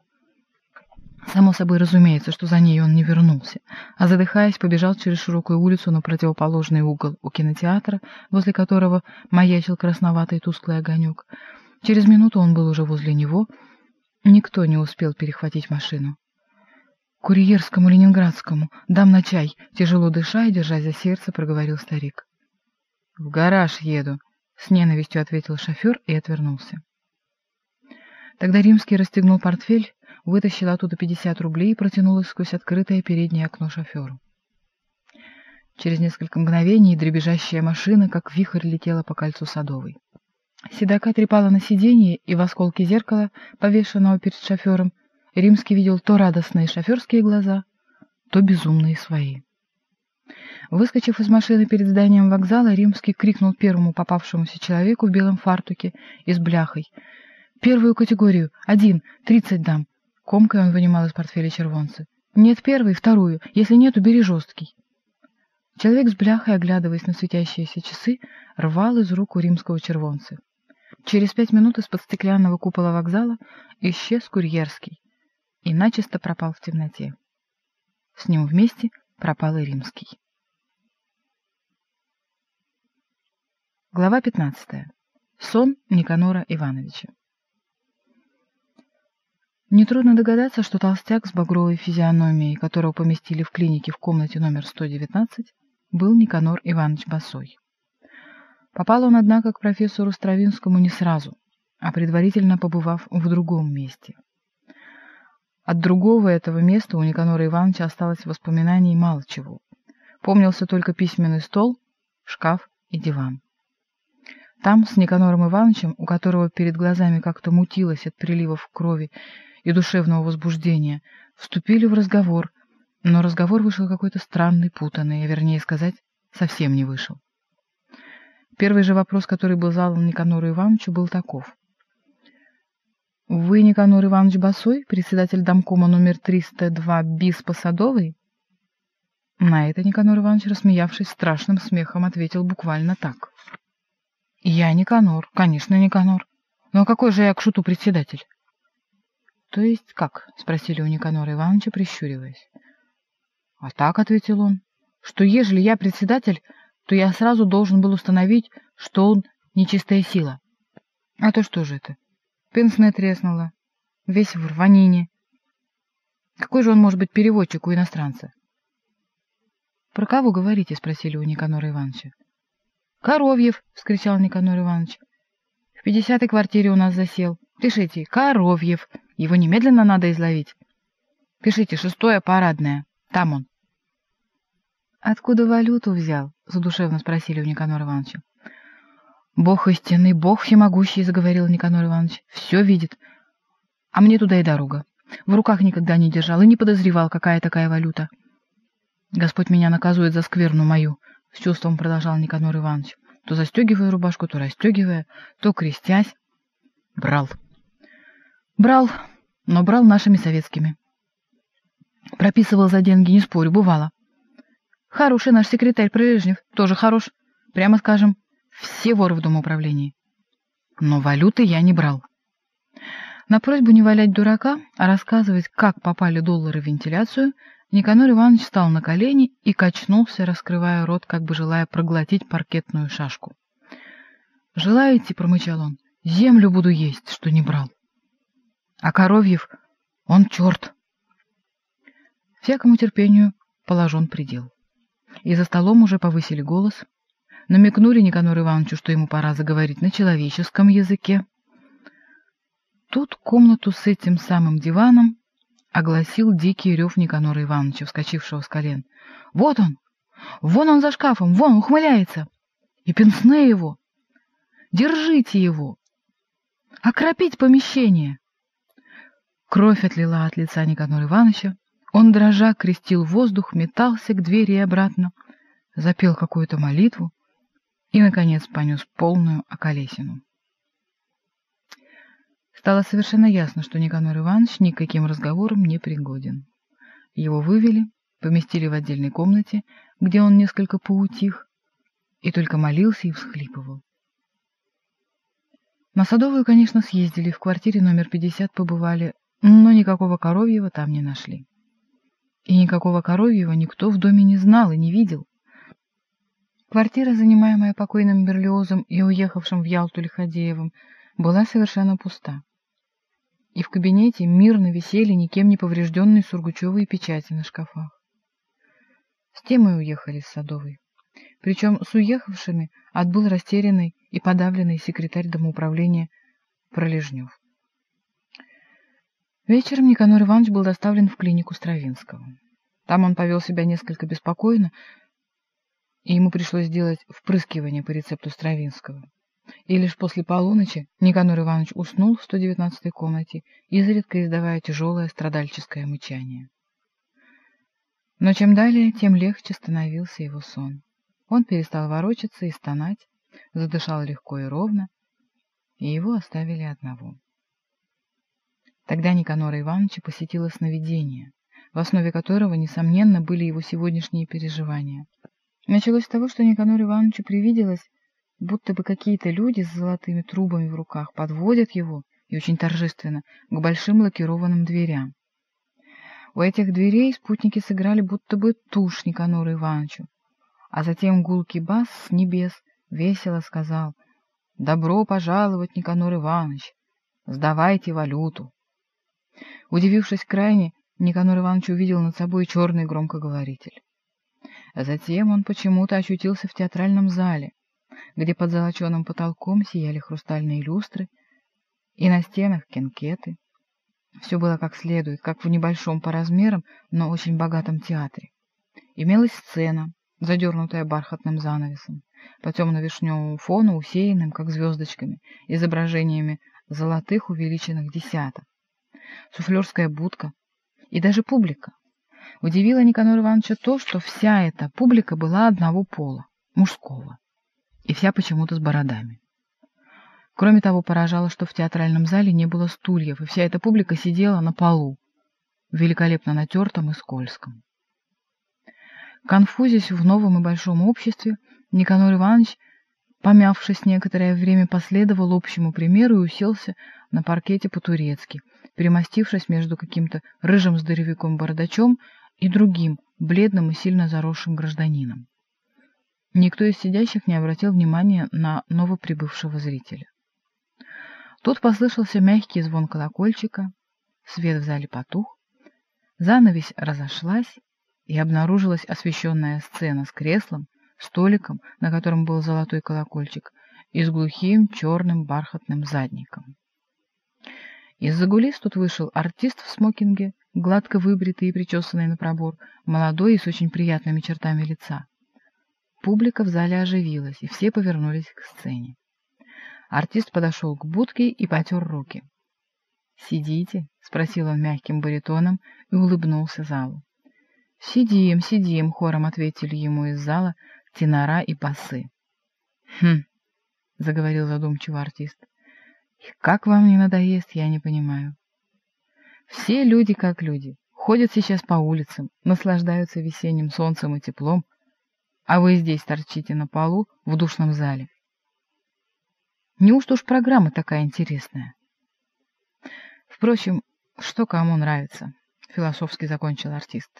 Само собой разумеется, что за ней он не вернулся, а, задыхаясь, побежал через широкую улицу на противоположный угол у кинотеатра, возле которого маячил красноватый тусклый огонек. Через минуту он был уже возле него. Никто не успел перехватить машину. «Курьерскому Ленинградскому, дам на чай», — тяжело дыша и держась за сердце, проговорил старик. «В гараж еду», — с ненавистью ответил шофер и отвернулся. Тогда Римский расстегнул портфель, вытащил оттуда пятьдесят рублей и протянул их сквозь открытое переднее окно шоферу. Через несколько мгновений дребезжащая машина, как вихрь, летела по кольцу Садовой. Седока трепала на сиденье, и в осколке зеркала, повешенного перед шофером, Римский видел то радостные шоферские глаза, то безумные свои. Выскочив из машины перед зданием вокзала, Римский крикнул первому попавшемуся человеку в белом фартуке и с бляхой: «Первую категорию, один, тридцать дам». Комкой он вынимал из портфеля червонцы. «Нет первой, вторую, если нет, убери жесткий». Человек с бляхой, оглядываясь на светящиеся часы, рвал из рук у Римского червонцы. Через пять минут из-под стеклянного купола вокзала исчез Курьерский и начисто пропал в темноте. С ним вместе пропал и Римский. Глава пятнадцатая. Сон Никанора Ивановича. Нетрудно догадаться, что толстяк с багровой физиономией, которого поместили в клинике в комнате номер сто девятнадцать, был Никанор Иванович Босой. Попал он, однако, к профессору Стравинскому не сразу, а предварительно побывав в другом месте. От другого этого места у Никанора Ивановича осталось воспоминаний мало чего. Помнился только письменный стол, шкаф и диван. Там с Никанором Ивановичем, у которого перед глазами как-то мутилось от приливов крови и душевного возбуждения, вступили в разговор, но разговор вышел какой-то странный, путанный, а вернее сказать, совсем не вышел. Первый же вопрос, который был задан Никанору Ивановичу, был таков: «Вы, Никанор Иванович Босой, председатель домкома номер триста два БИС по Садовой?» На это Никанор Иванович, рассмеявшись страшным смехом, ответил буквально так: «Я Никанор, конечно, Никанор. Но какой же я к шуту председатель?» «То есть как?» — спросили у Никанора Ивановича, прищуриваясь. «А так», — ответил он, — «что ежели я председатель, то я сразу должен был установить, что он нечистая сила». «А то что же это? Пенсне треснула, весь в рванине. Какой же он может быть переводчик у иностранца?» «Про кого говорите?» — спросили у Никанора Ивановича. «Коровьев!» — вскричал Никанор Иванович. «В пятидесятой квартире у нас засел. Пишите: Коровьев. Его немедленно надо изловить. Пишите: шестое парадное. Там он». «Откуда валюту взял?» — задушевно спросили у Никанора Ивановича. «Бог истинный, Бог всемогущий», — заговорил Никанор Иванович. «Все видит. А мне туда и дорога. В руках никогда не держал и не подозревал, какая такая валюта. Господь меня наказует за скверну мою», — с чувством продолжал Никанор Иванович, то застегивая рубашку, то расстегивая, то крестясь. «Брал. Брал, но брал нашими советскими. Прописывал за деньги, не спорю, бывало. Хороший наш секретарь Прилежнев, тоже хорош. Прямо скажем, все воры в домоуправлении. Но валюты я не брал». На просьбу не валять дурака, а рассказывать, как попали доллары в вентиляцию, Никанор Иванович встал на колени и качнулся, раскрывая рот, как бы желая проглотить паркетную шашку. «Желаете, — промычал он, — землю буду есть, что не брал. А Коровьев, он черт». «Всякому терпению положен предел. И за столом уже повысили голос, намекнули Никанору Ивановичу, что ему пора заговорить на человеческом языке. Тут комнату с этим самым диваном огласил дикий рев Никанора Ивановича, вскочившего с колен. «Вот он! Вон он за шкафом! Вон, ухмыляется! И пенсне его! Держите его! Окропить помещение!» Кровь отлила от лица Никанора Ивановича. Он, дрожа, крестил воздух, метался к двери и обратно, запел какую-то молитву и, наконец, понес полную околесину. Стало совершенно ясно, что Никанор Иванович ни к каким разговорам не пригоден. Его вывели, поместили в отдельной комнате, где он несколько поутих и только молился и всхлипывал. На Садовую, конечно, съездили, в квартире номер пятьдесят побывали, но никакого Коровьева там не нашли. И никакого Коровьева никто в доме не знал и не видел. Квартира, занимаемая покойным Берлиозом и уехавшим в Ялту Лиходеевым, была совершенно пуста. И в кабинете мирно висели никем не поврежденные сургучевые печати на шкафах. С тем и уехали с Садовой. Причем с уехавшими отбыл растерянный и подавленный секретарь домоуправления Пролежнев. Вечером Никанор Иванович был доставлен в клинику Стравинского. Там он повел себя несколько беспокойно, и ему пришлось сделать впрыскивание по рецепту Стравинского. И лишь после полуночи Никанор Иванович уснул в сто девятнадцатой комнате, изредка издавая тяжелое страдальческое мычание. Но чем далее, тем легче становился его сон. Он перестал ворочаться и стонать, задышал легко и ровно, и его оставили одного. Тогда Никанора Ивановича посетило сновидение, в основе которого, несомненно, были его сегодняшние переживания. Началось с того, что Никанору Ивановичу привиделось, будто бы какие-то люди с золотыми трубами в руках подводят его, и очень торжественно, к большим лакированным дверям. У этих дверей спутники сыграли будто бы тушь Никанору Ивановичу, а затем гулкий бас с небес весело сказал: «Добро пожаловать, Никанор Иванович! Сдавайте валюту!» Удивившись крайне, Никанор Иванович увидел над собой черный громкоговоритель. Затем он почему-то очутился в театральном зале, где под золоченым потолком сияли хрустальные люстры, и на стенах кинкеты. Все было как следует, как в небольшом по размерам, но очень богатом театре. Имелась сцена, задернутая бархатным занавесом, по темно-вишневому фону, усеянным, как звездочками, изображениями золотых увеличенных десяток, суфлерская будка и даже публика. Удивило Никанора Ивановича то, что вся эта публика была одного пола, мужского, и вся почему-то с бородами. Кроме того, поражало, что в театральном зале не было стульев, и вся эта публика сидела на полу, великолепно натертом и скользком. Конфузясь в новом и большом обществе, Никанор Иванович, помявшись некоторое время, последовал общему примеру и уселся на паркете по-турецки, перемостившись между каким-то рыжим здоровяком-бородачом и другим, бледным и сильно заросшим гражданином. Никто из сидящих не обратил внимания на новоприбывшего зрителя. Тут послышался мягкий звон колокольчика, свет в зале потух, занавесь разошлась, и обнаружилась освещенная сцена с креслом, столиком, на котором был золотой колокольчик, и с глухим черным бархатным задником. Из-за кулис тут вышел артист в смокинге, гладко выбритый и причесанный на пробор, молодой и с очень приятными чертами лица. Публика в зале оживилась, и все повернулись к сцене. Артист подошел к будке и потер руки. «Сидите?» — спросил он мягким баритоном и улыбнулся залу. «Сидим, сидим», — хором ответили ему из зала тенора и басы. «Хм», — заговорил задумчиво артист, — «как вам не надоест, я не понимаю. Все люди как люди, ходят сейчас по улицам, наслаждаются весенним солнцем и теплом, а вы здесь торчите на полу в душном зале. Неужто уж программа такая интересная? Впрочем, что кому нравится», — философски закончил артист.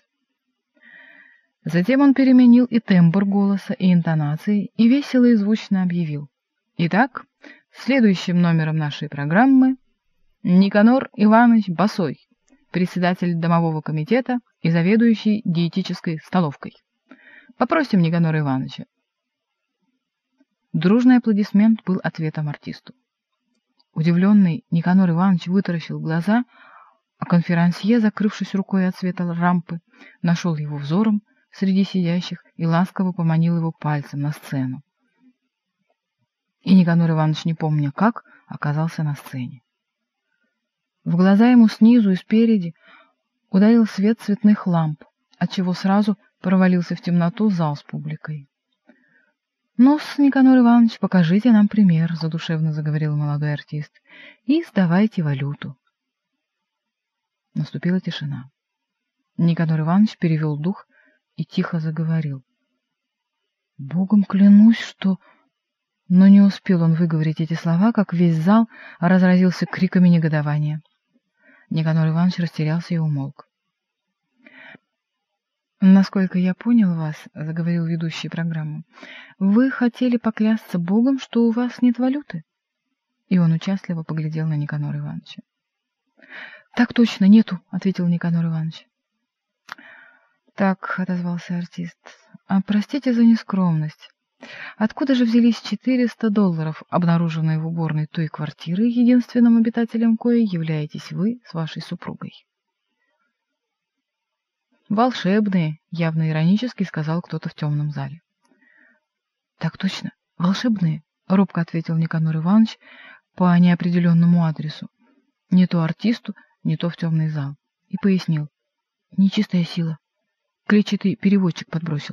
Затем он переменил и тембр голоса, и интонации, и весело и звучно объявил: «Итак, следующим номером нашей программы Никанор Иванович Басой, председатель домового комитета и заведующий диетической столовкой. Попросим Никанора Ивановича». Дружный аплодисмент был ответом артисту. Удивленный Никанор Иванович вытаращил глаза, а конферансье, закрывшись рукой от света рампы, нашел его взором среди сидящих и ласково поманил его пальцем на сцену. И Никанор Иванович, не помня как, оказался на сцене. В глаза ему снизу и спереди ударил свет цветных ламп, отчего сразу провалился в темноту зал с публикой. «Ну-с, Никанор Иванович, покажите нам пример», — задушевно заговорил молодой артист, — «и сдавайте валюту». Наступила тишина. Никанор Иванович перевел дух и тихо заговорил. «Богом клянусь, что...» Но не успел он выговорить эти слова, как весь зал разразился криками негодования. Никанор Иванович растерялся и умолк. «Насколько я понял вас, — заговорил ведущий программу, — вы хотели поклясться Богом, что у вас нет валюты?» И он участливо поглядел на Никанора Ивановича. «Так точно, нету, — ответил Никанор Иванович. «Так, — отозвался артист, — а простите за нескромность. Откуда же взялись четыреста долларов, обнаруженные в уборной той квартиры, единственным обитателем коей являетесь вы с вашей супругой?» «Волшебные», — явно иронически сказал кто-то в темном зале. «Так точно, волшебные», — робко ответил Никанор Иванович по неопределенному адресу, не то артисту, не то в темный зал, и пояснил: «Нечистая сила. Клетчатый переводчик подбросил».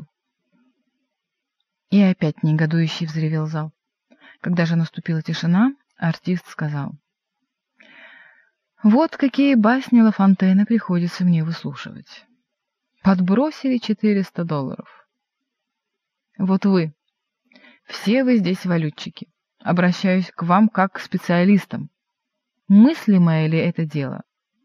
И опять негодующий взревел зал. Когда же наступила тишина, артист сказал: «Вот какие басни Ла Фонтейна приходится мне выслушивать. Подбросили четыреста долларов. Вот вы, все вы здесь валютчики. Обращаюсь к вам как к специалистам. Мыслимое ли это дело?»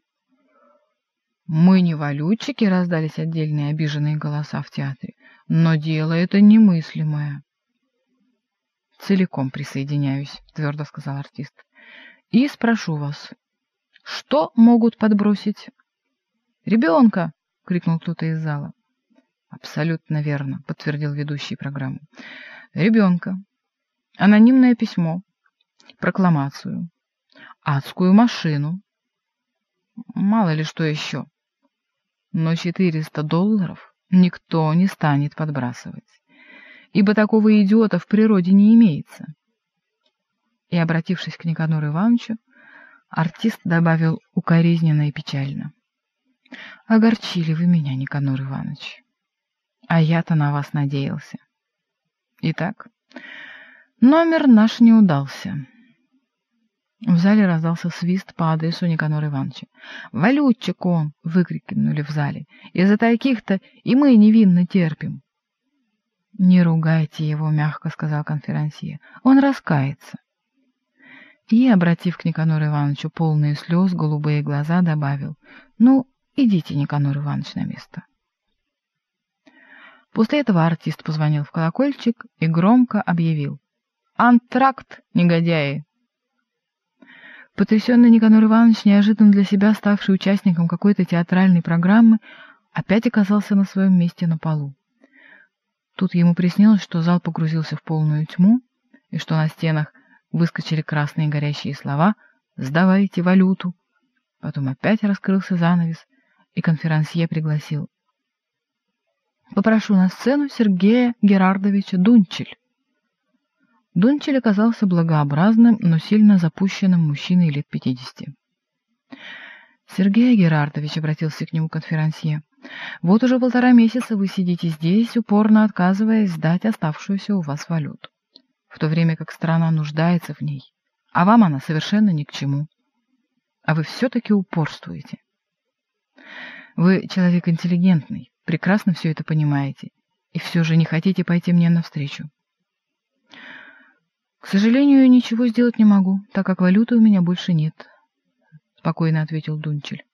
«Мы не валютчики», — раздались отдельные обиженные голоса в театре, «но дело это немыслимое». «Целиком присоединяюсь», — твердо сказал артист. «И спрошу вас, что могут подбросить?» «Ребенка!» — крикнул кто-то из зала. «Абсолютно верно», — подтвердил ведущий программу. «Ребенка, анонимное письмо, прокламацию, адскую машину, мало ли что еще. Но четыреста долларов никто не станет подбрасывать, ибо такого идиота в природе не имеется». И, обратившись к Никанору Ивановичу, артист добавил укоризненно и печально: «Огорчили вы меня, Никанор Иванович, а я-то на вас надеялся. Итак, номер наш не удался». В зале раздался свист по адресу Никанора Ивановича. «Валютчик он!» — выкрикнули в зале. «Из-за таких-то и мы невинно терпим». «Не ругайте его», — мягко сказал конферансье. «Он раскается». И, обратив к Никанору Ивановичу полные слез голубые глаза, добавил: «Ну, идите, Никанор Иванович, на место». После этого артист позвонил в колокольчик и громко объявил: «Антракт, негодяи!» Потрясенный Никанор Иванович, неожиданно для себя ставший участником какой-то театральной программы, опять оказался на своем месте на полу. Тут ему приснилось, что зал погрузился в полную тьму, и что на стенах выскочили красные горящие слова «Сдавайте валюту». Потом опять раскрылся занавес, и конферансье пригласил: «Попрошу на сцену Сергея Герардовича Дунчель». Дунчель оказался благообразным, но сильно запущенным мужчиной лет пятидесяти. «Сергей Герардович», — обратился к нему конферансье, — «вот уже полтора месяца вы сидите здесь, упорно отказываясь сдать оставшуюся у вас валюту, в то время как страна нуждается в ней, а вам она совершенно ни к чему. А вы все-таки упорствуете. Вы человек интеллигентный, прекрасно все это понимаете, и все же не хотите пойти мне навстречу». «К сожалению, ничего сделать не могу, так как валюты у меня больше нет», — спокойно ответил Дунчель.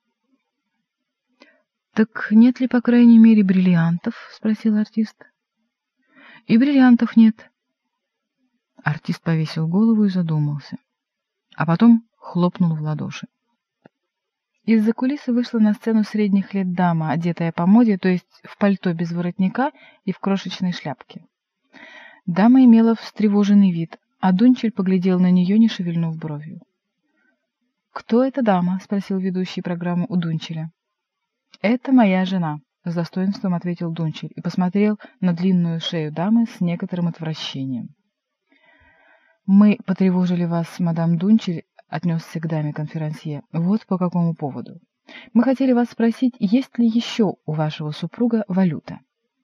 «Так нет ли, по крайней мере, бриллиантов?» — спросил артист. «И бриллиантов нет». Артист повесил голову и задумался, а потом хлопнул в ладоши. Из-за кулисы вышла на сцену средних лет дама, одетая по моде, то есть в пальто без воротника и в крошечной шляпке. Дама имела встревоженный вид, а Дунчель поглядел на нее, не шевельнув бровью. «Кто эта дама?» — спросил ведущий программу у Дунчеля. «Это моя жена», — с достоинством ответил Дунчель и посмотрел на длинную шею дамы с некоторым отвращением. «Мы потревожили вас, мадам Дунчель», — отнесся к даме конферансье. «Вот по какому поводу. Мы хотели вас спросить, есть ли еще у вашего супруга валюта?»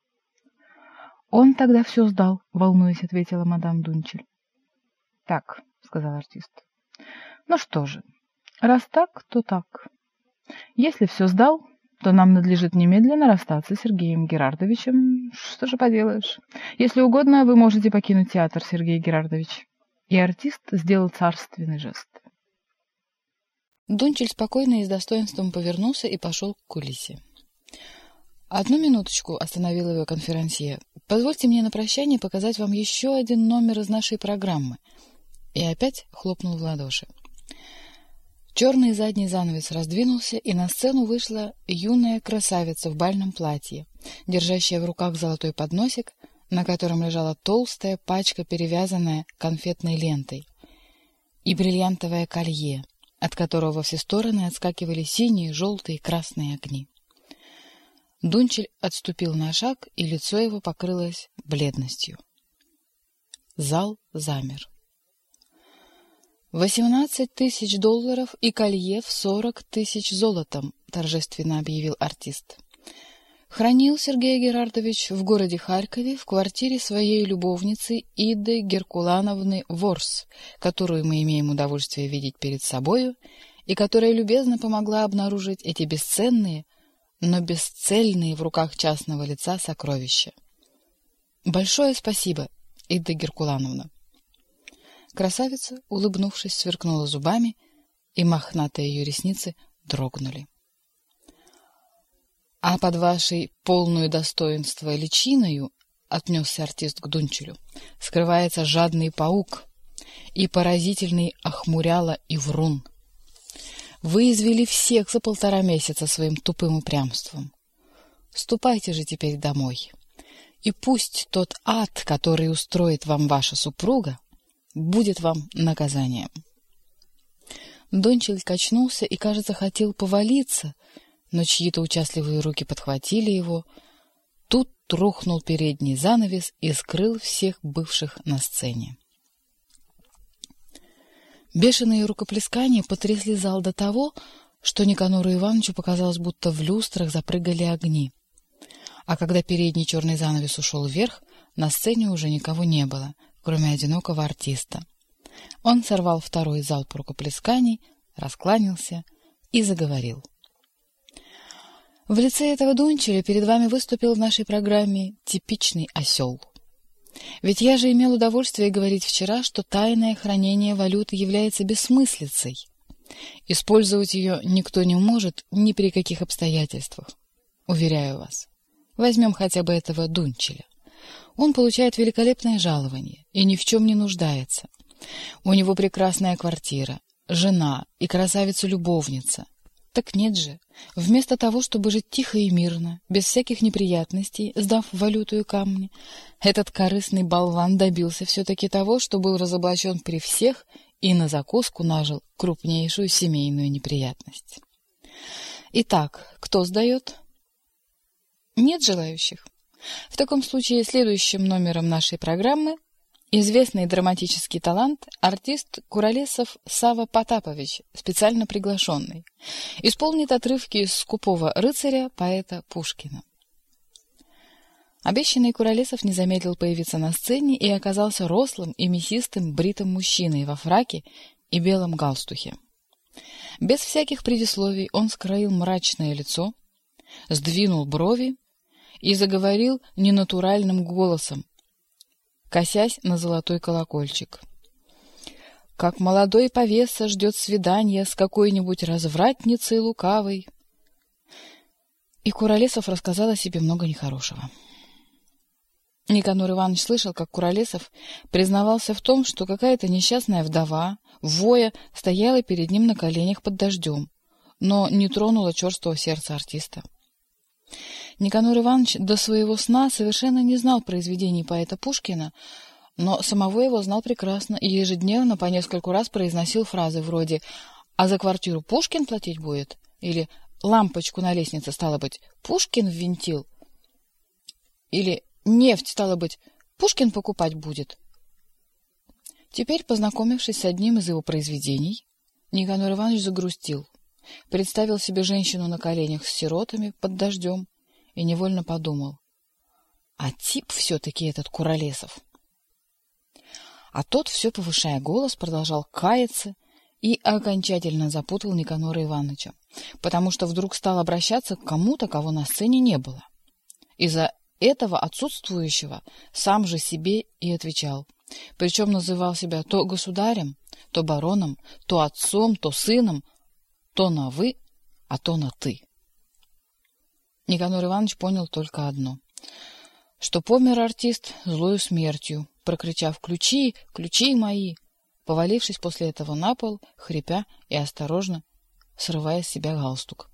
«Он тогда все сдал», — волнуясь, ответила мадам Дунчель. «Так», — сказал артист. «Ну что же, раз так, то так. Если все сдал, то нам надлежит немедленно расстаться с Сергеем Герардовичем. Что же поделаешь? Если угодно, вы можете покинуть театр, Сергей Герардович». И артист сделал царственный жест. Дунчель спокойно и с достоинством повернулся и пошел к кулисе. «Одну минуточку», — остановил его конферансье. «Позвольте мне на прощание показать вам еще один номер из нашей программы». И опять хлопнул в ладоши. Черный задний занавес раздвинулся, и на сцену вышла юная красавица в бальном платье, держащая в руках золотой подносик, на котором лежала толстая пачка, перевязанная конфетной лентой, и бриллиантовое колье, от которого во все стороны отскакивали синие, желтые и красные огни. Дунчель отступил на шаг, и лицо его покрылось бледностью. Зал замер. «Восемнадцать тысяч долларов и колье в сорок тысяч золотом», — торжественно объявил артист. «Хранил Сергей Герардович в городе Харькове в квартире своей любовницы Иды Геркулановны Ворс, которую мы имеем удовольствие видеть перед собою, и которая любезно помогла обнаружить эти бесценные, но бесцельные в руках частного лица сокровища. Большое спасибо, Ида Геркулановна». Красавица, улыбнувшись, сверкнула зубами, и мохнатые ее ресницы дрогнули. «А под вашей полную достоинства личиною, — отнесся артист к Дунчелю, — скрывается жадный паук и поразительный охмуряла и врун. Вы извели всех за полтора месяца своим тупым упрямством. Ступайте же теперь домой, и пусть тот ад, который устроит вам ваша супруга, будет вам наказанием». Дунчель качнулся и, кажется, хотел повалиться, но чьи-то участливые руки подхватили его. Тут рухнул передний занавес и скрыл всех бывших на сцене. Бешеные рукоплескания потрясли зал до того, что Никанору Ивановичу показалось, будто в люстрах запрыгали огни. А когда передний черный занавес ушел вверх, на сцене уже никого не было, кроме одинокого артиста. Он сорвал второй залп рукоплесканий, раскланялся и заговорил. «В лице этого Дунчеля перед вами выступил в нашей программе типичный осел. Ведь я же имел удовольствие говорить вчера, что тайное хранение валюты является бессмыслицей. Использовать ее никто не может ни при каких обстоятельствах. Уверяю вас. Возьмем хотя бы этого Дунчеля. Он получает великолепное жалование и ни в чем не нуждается. У него прекрасная квартира, жена и красавица-любовница. Так нет же, вместо того, чтобы жить тихо и мирно, без всяких неприятностей, сдав валюту и камни, этот корыстный болван добился все-таки того, что был разоблачен при всех и на закуску нажил крупнейшую семейную неприятность. Итак, кто сдает? Нет желающих? В таком случае следующим номером нашей программы известный драматический талант, артист Куролесов Сава Потапович, специально приглашенный, исполнит отрывки из «Скупого рыцаря» поэта Пушкина. Обещанный Куролесов не замедлил появиться на сцене и оказался рослым и мясистым бритым мужчиной во фраке и белом галстухе. Без всяких предисловий он скроил мрачное лицо, сдвинул брови и заговорил ненатуральным голосом, косясь на золотой колокольчик. Как молодой повеса ждет свидания с какой-нибудь развратницей лукавой. И Куролесов рассказал о себе много нехорошего. Никанор Иванович слышал, как Куролесов признавался в том, что какая-то несчастная вдова, воя, стояла перед ним на коленях под дождем, но не тронула черствого сердца артиста. Никанор Иванович до своего сна совершенно не знал произведений поэта Пушкина, но самого его знал прекрасно и ежедневно по нескольку раз произносил фразы вроде «А за квартиру Пушкин платить будет?» или «Лампочку на лестнице, стало быть, Пушкин ввинтил?» или «Нефть, стало быть, Пушкин покупать будет?» Теперь, познакомившись с одним из его произведений, Никанор Иванович загрустил, представил себе женщину на коленях с сиротами под дождем и невольно подумал: а тип все-таки этот Куролесов. А тот, все повышая голос, продолжал каяться и окончательно запутал Никанора Ивановича, потому что вдруг стал обращаться к кому-то, кого на сцене не было. Из-за этого отсутствующего сам же себе и отвечал, причем называл себя то государем, то бароном, то отцом, то сыном, то на «вы», а то на «ты». Никанор Иванович понял только одно, что помер артист злою смертью, прокричав «Ключи, ключи мои!», повалившись после этого на пол, хрипя и осторожно срывая с себя галстук.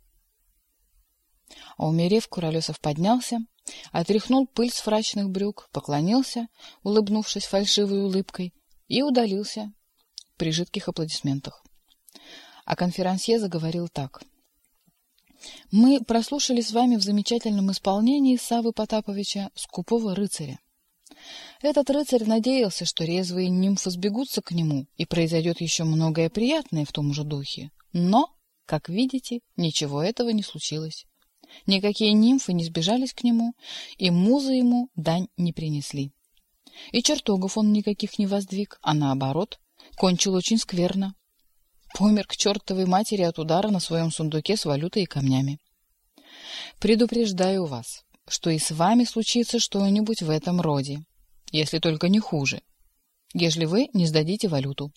А умерев, Куролесов поднялся, отряхнул пыль с фрачных брюк, поклонился, улыбнувшись фальшивой улыбкой, и удалился при жидких аплодисментах. А конферансье заговорил так: «Мы прослушали с вами в замечательном исполнении Саввы Потаповича «Скупого рыцаря». Этот рыцарь надеялся, что резвые нимфы сбегутся к нему, и произойдет еще многое приятное в том же духе. Но, как видите, ничего этого не случилось. Никакие нимфы не сбежались к нему, и музы ему дань не принесли. И чертогов он никаких не воздвиг, а наоборот, кончил очень скверно. Помер к чертовой матери от удара на своем сундуке с валютой и камнями. Предупреждаю вас, что и с вами случится что-нибудь в этом роде, если только не хуже, ежели вы не сдадите валюту».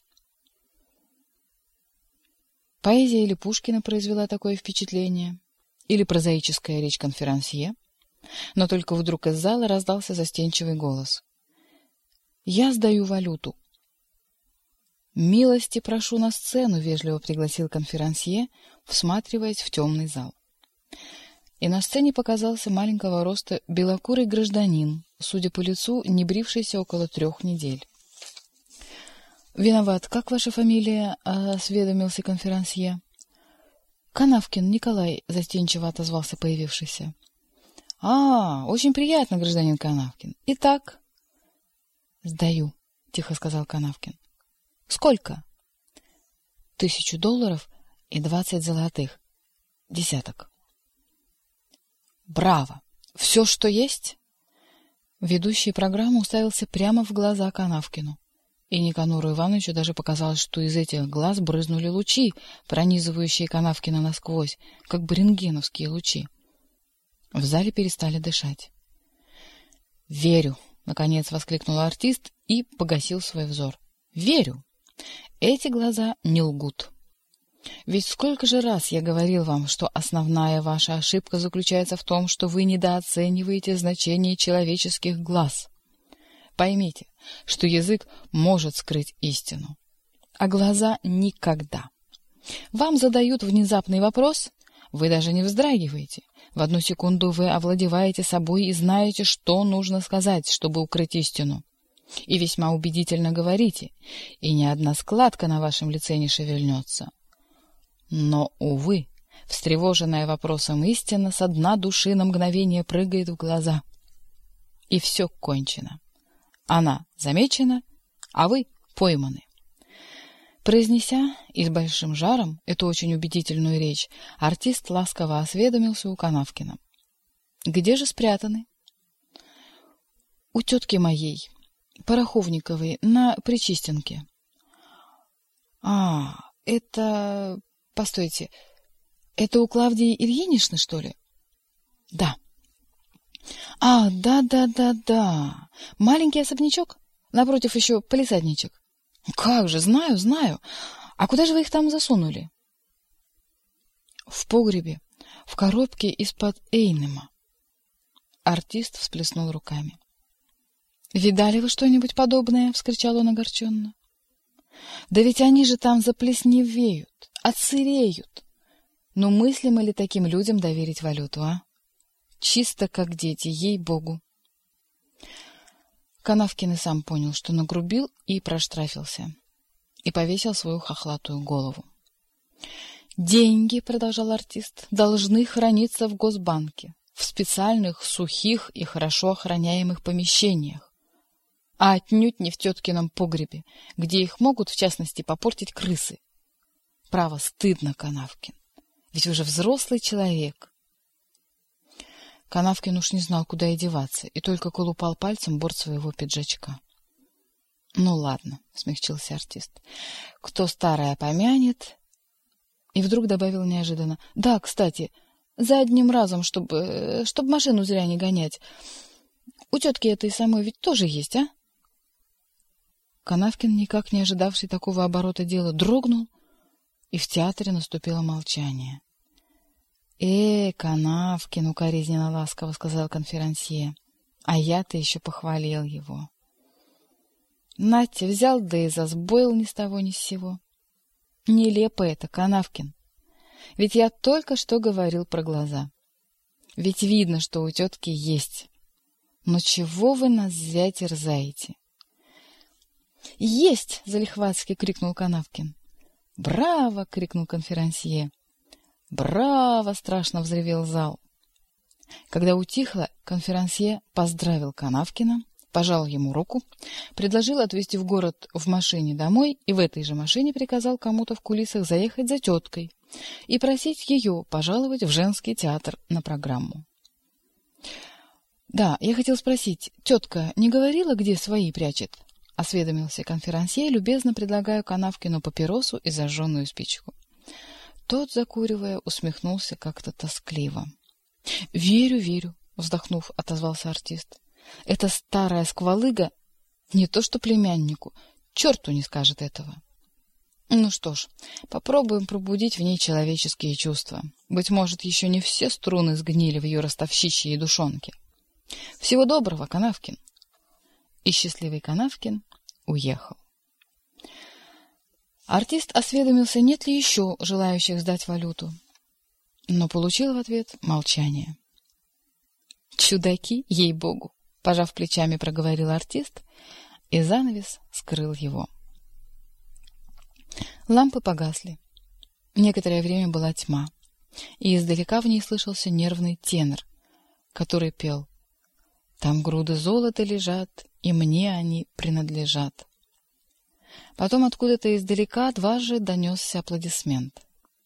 Поэзия или Пушкина произвела такое впечатление, или прозаическая речь конферансье, но только вдруг из зала раздался застенчивый голос: «Я сдаю валюту». «Милости прошу на сцену», — вежливо пригласил конферансье, всматриваясь в темный зал. И на сцене показался маленького роста белокурый гражданин, судя по лицу, не брившийся около трех недель. «Виноват, как ваша фамилия?» — осведомился конферансье. «Канавкин Николай», — застенчиво отозвался появившийся. «А, очень приятно, гражданин Канавкин. Итак?» «Сдаю», — тихо сказал Канавкин. «Сколько?» «Тысячу долларов и двадцать золотых. Десяток». «Браво! Все, что есть?» Ведущий программу уставился прямо в глаза Канавкину, и Никанору Ивановичу даже показалось, что из этих глаз брызнули лучи, пронизывающие Канавкина насквозь, как бы рентгеновские лучи. В зале перестали дышать. «Верю!» — наконец воскликнул артист и погасил свой взор. «Верю! Эти глаза не лгут. Ведь сколько же раз я говорил вам, что основная ваша ошибка заключается в том, что вы недооцениваете значение человеческих глаз. Поймите, что язык может скрыть истину, а глаза никогда. Вам задают внезапный вопрос, вы даже не вздрагиваете. В одну секунду вы овладеваете собой и знаете, что нужно сказать, чтобы укрыть истину. И весьма убедительно говорите, и ни одна складка на вашем лице не шевельнется. Но, увы, встревоженная вопросом истина со дна души на мгновение прыгает в глаза. И все кончено. Она замечена, а вы пойманы. Произнеся и с большим жаром эту очень убедительную речь, артист ласково осведомился у Канавкина: «Где же спрятаны?» «У тетки моей, Пороховниковой, на Причистенке». «А, это... Постойте, это у Клавдии Ильиничны, что ли?» «Да». «А, да-да-да-да. Маленький особнячок? Напротив еще палисадничек». «Как же, знаю, знаю. А куда же вы их там засунули?» «В погребе, в коробке из-под Эйнема». Артист всплеснул руками. «Видали вы что-нибудь подобное?» — вскричал он огорченно. «Да ведь они же там заплесневеют, отсыреют. Ну мыслимо ли таким людям доверить валюту, а? Чисто как дети, ей-богу. Канавкин и сам понял, что нагрубил и проштрафился, и повесил свою хохлатую голову. «Деньги, — продолжал артист, — должны храниться в Госбанке, в специальных, сухих и хорошо охраняемых помещениях, а отнюдь не в теткином погребе, где их могут, в частности, попортить крысы. Право, стыдно, Канавкин, ведь вы же взрослый человек». Канавкин уж не знал, куда и деваться, и только колупал пальцем борт своего пиджачка. — Ну ладно, — смягчился артист, — кто старое помянет... И вдруг добавил неожиданно: — Да, кстати, за одним разом, чтобы, чтобы машину зря не гонять. У тетки этой самой ведь тоже есть, а? Канавкин, никак не ожидавший такого оборота дела, дрогнул, и в театре наступило молчание. — Э, Канавкин, — укоризненно ласково сказал конферансье, — а я-то еще похвалил его. Натя взял, да и засбоил ни с того ни с сего. Нелепо это, Канавкин. Ведь я только что говорил про глаза. Ведь видно, что у тетки есть. Но чего вы нас зря терзаете? — Есть! — залихватски крикнул Канавкин. — Браво! — крикнул конферансье. — Браво! — страшно взревел зал. Когда утихло, конферансье поздравил Канавкина, пожал ему руку, предложил отвезти в город в машине домой и в этой же машине приказал кому-то в кулисах заехать за теткой и просить ее пожаловать в женский театр на программу. — Да, я хотел спросить, тетка не говорила, где свои прячет? — осведомился конферансье, любезно предлагая Канавкину папиросу и зажженную спичку. Тот, закуривая, усмехнулся как-то тоскливо. — Верю, верю, — вздохнув, отозвался артист. — Эта старая сквалыга не то что племяннику, черту не скажет этого. Ну что ж, попробуем пробудить в ней человеческие чувства. Быть может, еще не все струны сгнили в ее ростовщичьей душонке. Всего доброго, Канавкин. И счастливый Канавкин уехал. Артист осведомился, нет ли еще желающих сдать валюту, но получил в ответ молчание. «Чудаки, ей-богу!» — пожав плечами, проговорил артист, и занавес скрыл его. Лампы погасли. Некоторое время была тьма, и издалека в ней слышался нервный тенор, который пел: «Там груды золота лежат, и мне они принадлежат». Потом откуда-то издалека дважды донесся аплодисмент.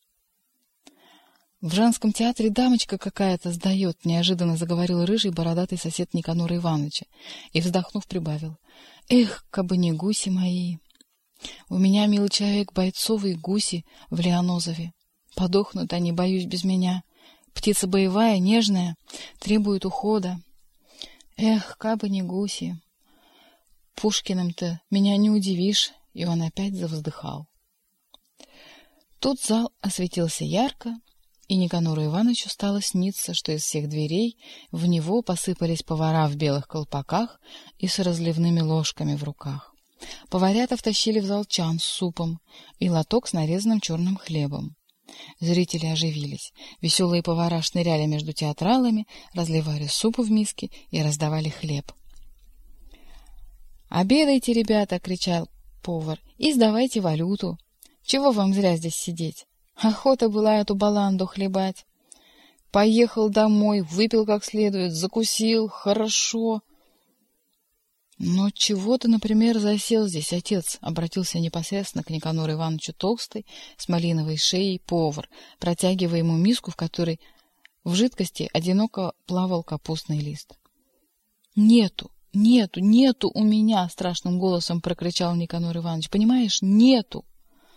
«В женском театре дамочка какая-то сдает», — неожиданно заговорил рыжий бородатый сосед Никанора Ивановича и, вздохнув, прибавил: «Эх, кабы не гуси мои! У меня, милый человек, бойцовые гуси в Лианозове. Подохнут они, боюсь, без меня. Птица боевая, нежная, требует ухода. Эх, кабы не гуси! Пушкиным-то меня не удивишь». И он опять завздыхал. Тут зал осветился ярко, и Никанору Ивановичу стало сниться, что из всех дверей в него посыпались повара в белых колпаках и с разливными ложками в руках. Поварята втащили в зал чан с супом и лоток с нарезанным черным хлебом. Зрители оживились. Веселые повара шныряли между театралами, разливали суп в миски и раздавали хлеб. «Обедайте, ребята!» — кричал повар. «И сдавайте валюту. Чего вам зря здесь сидеть? Охота была эту баланду хлебать. Поехал домой, выпил как следует, закусил, хорошо». «Но чего ты, например, засел здесь, отец?» — обратился непосредственно к Никанору Ивановичу толстый, с малиновой шеей повар, протягивая ему миску, в которой в жидкости одиноко плавал капустный лист. «Нету, нету, нету у меня!» — страшным голосом прокричал Никанор Иванович. «Понимаешь, нету!»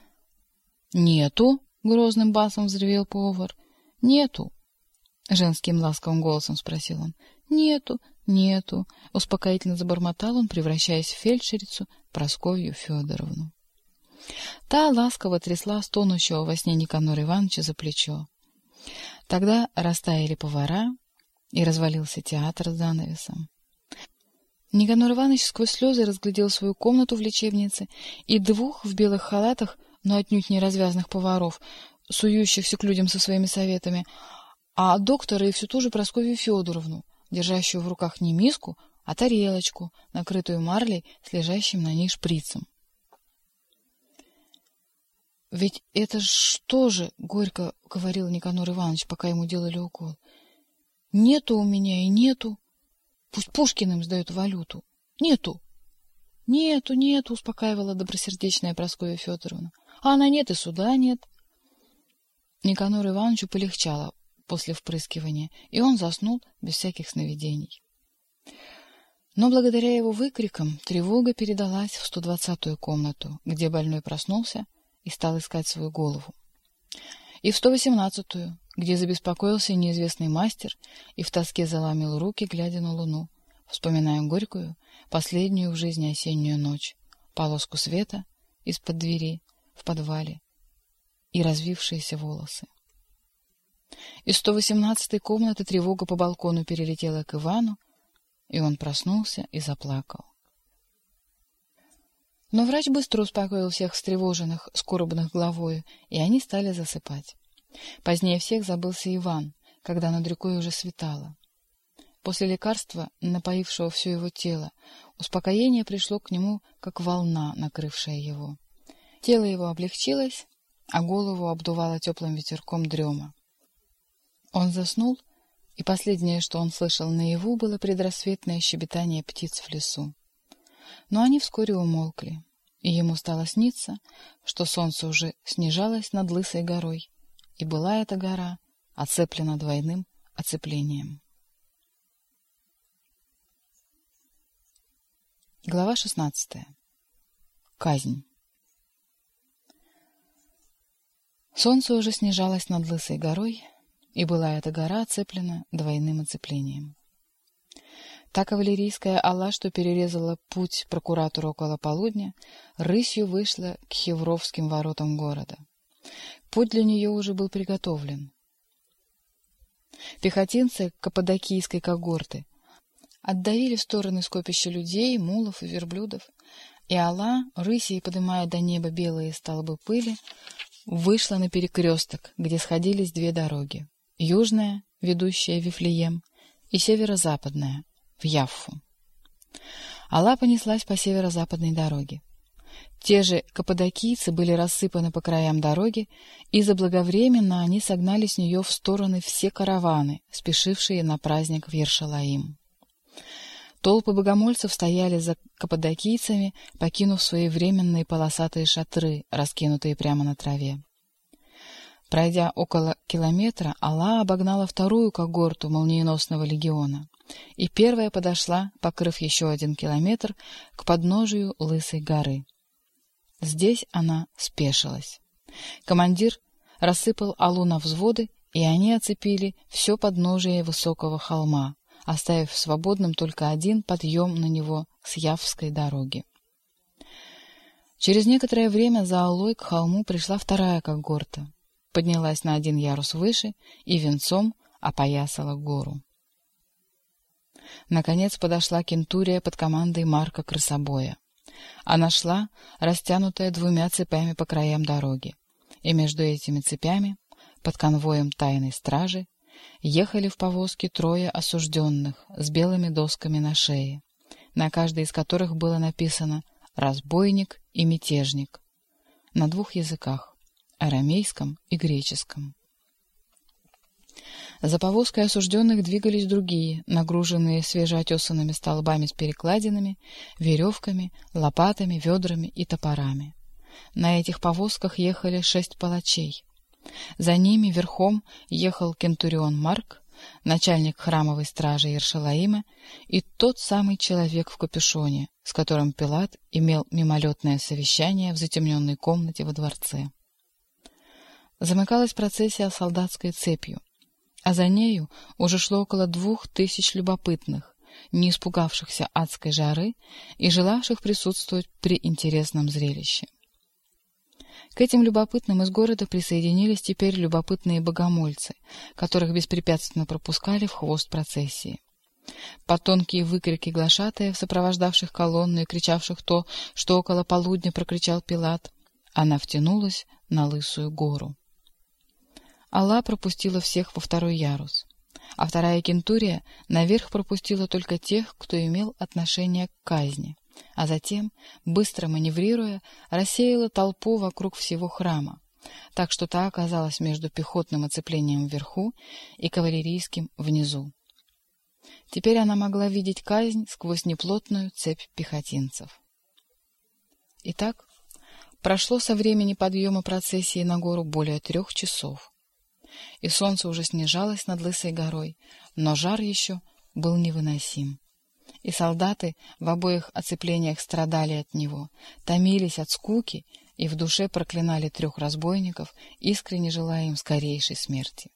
«Нету?» — грозным басом взревел повар. «Нету!» — женским ласковым голосом спросил он. «Нету, нету!» — успокоительно забормотал он, превращаясь в фельдшерицу Прасковью Федоровну. Та ласково трясла стонущего во сне Никанора Ивановича за плечо. Тогда растаяли повара, и развалился театр с занавесом. Никанор Иванович сквозь слезы разглядел свою комнату в лечебнице и двух в белых халатах, но отнюдь не развязных поваров, сующихся к людям со своими советами, а от доктора и всю ту же Прасковью Федоровну, держащую в руках не миску, а тарелочку, накрытую марлей с лежащим на ней шприцем. «Ведь это что же, — горько говорил Никанор Иванович, пока ему делали укол, — нету у меня и нету. Пусть Пушкин им сдает валюту. Нету. Нету, нету, — успокаивала добросердечная Прасковья Федоровна. А она нет и суда нет». Никанору Ивановичу полегчало после впрыскивания, и он заснул без всяких сновидений. Но благодаря его выкрикам тревога передалась в сто двадцатую комнату, где больной проснулся и стал искать свою голову, и в сто восемнадцатую, где забеспокоился неизвестный мастер и в тоске заломил руки, глядя на луну, вспоминая горькую, последнюю в жизни осеннюю ночь, полоску света из-под двери в подвале и развившиеся волосы. Из сто восемнадцатой комнаты тревога по балкону перелетела к Ивану, и он проснулся и заплакал. Но врач быстро успокоил всех встревоженных, скорбных головою, и они стали засыпать. Позднее всех забылся Иван, когда над рекой уже светало. После лекарства, напоившего все его тело, успокоение пришло к нему, как волна, накрывшая его. Тело его облегчилось, а голову обдувало теплым ветерком дрема. Он заснул, и последнее, что он слышал наяву, было предрассветное щебетание птиц в лесу. Но они вскоре умолкли, и ему стало сниться, что солнце уже снижалось над Лысой горой, и была эта гора оцеплена двойным оцеплением. Глава шестнадцатая. Казнь. Солнце уже снижалось над Лысой горой, и была эта гора оцеплена двойным оцеплением. Та кавалерийская ала, что перерезала путь прокуратору около полудня, рысью вышла к Хевровским воротам города. Путь для нее уже был приготовлен. Пехотинцы каппадокийской когорты отдавили в стороны скопища людей, мулов и верблюдов, и ала, рысью подымая до неба белые столбы пыли, вышла на перекресток, где сходились две дороги: южная, ведущая в Вифлеем, и северо-западная, в Яффу. Ала понеслась по северо-западной дороге. Те же каппадокийцы были рассыпаны по краям дороги, и заблаговременно они согнали с нее в стороны все караваны, спешившие на праздник в Ершалаим. Толпы богомольцев стояли за каппадокийцами, покинув свои временные полосатые шатры, раскинутые прямо на траве. Пройдя около километра, ала обогнала вторую когорту молниеносного легиона, и первая подошла, покрыв еще один километр, к подножию Лысой горы. Здесь она спешилась. Командир рассыпал алу на взводы, и они оцепили все подножие высокого холма, оставив свободным только один подъем на него с Явской дороги. Через некоторое время за алой к холму пришла вторая когорта, поднялась на один ярус выше и венцом опоясала гору. Наконец подошла кентурия под командой Марка Крысобоя. Она шла, растянутая двумя цепями по краям дороги, и между этими цепями, под конвоем тайной стражи, ехали в повозке трое осужденных с белыми досками на шее, на каждой из которых было написано «разбойник» и «мятежник» на двух языках — арамейском и греческом. За повозкой осужденных двигались другие, нагруженные свежеотесанными столбами с перекладинами, веревками, лопатами, ведрами и топорами. На этих повозках ехали шесть палачей. За ними верхом ехал кентурион Марк, начальник храмовой стражи Ершалаима, и тот самый человек в капюшоне, с которым Пилат имел мимолетное совещание в затемненной комнате во дворце. Замыкалась процессия солдатской цепью, а за нею уже шло около двух тысяч любопытных, не испугавшихся адской жары и желавших присутствовать при интересном зрелище. К этим любопытным из города присоединились теперь любопытные богомольцы, которых беспрепятственно пропускали в хвост процессии. Под тонкие выкрики глашатаев, сопровождавших колонну и кричавших то, что около полудня прокричал Пилат, она втянулась на Лысую гору. Алла пропустила всех во второй ярус, а вторая кентурия наверх пропустила только тех, кто имел отношение к казни, а затем, быстро маневрируя, рассеяла толпу вокруг всего храма, так что та оказалась между пехотным оцеплением вверху и кавалерийским внизу. Теперь она могла видеть казнь сквозь неплотную цепь пехотинцев. Итак, прошло со времени подъема процессии на гору более трех часов, и солнце уже снижалось над Лысой горой, но жар еще был невыносим. И солдаты в обоих оцеплениях страдали от него, томились от скуки и в душе проклинали трех разбойников, искренне желая им скорейшей смерти.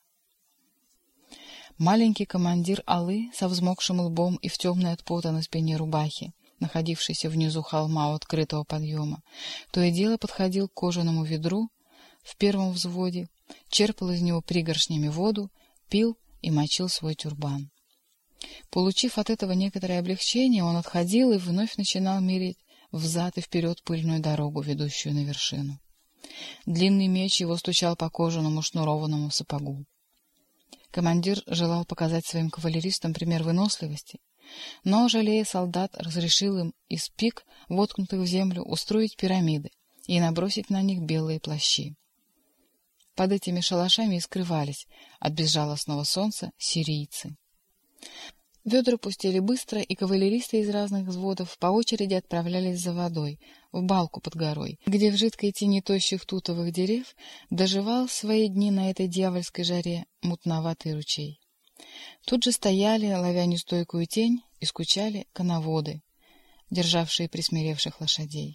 Маленький командир Аллы со взмокшим лбом и в темной от пота на спине рубахе, находившийся внизу холма у открытого подъема, то и дело подходил к кожаному ведру в первом взводе, черпал из него пригоршнями воду, пил и мочил свой тюрбан. Получив от этого некоторое облегчение, он отходил и вновь начинал мерить взад и вперед пыльную дорогу, ведущую на вершину. Длинный меч его стучал по кожаному шнурованному сапогу. Командир желал показать своим кавалеристам пример выносливости, но, жалея солдат, разрешил им из пик, воткнутых в землю, устроить пирамиды и набросить на них белые плащи. Под этими шалашами и скрывались от безжалостного солнца сирийцы. Ведра пустели быстро, и кавалеристы из разных взводов по очереди отправлялись за водой, в балку под горой, где в жидкой тени тощих тутовых дерев доживал свои дни на этой дьявольской жаре мутноватый ручей. Тут же стояли, ловя нестойкую тень, и скучали коноводы, державшие присмиревших лошадей.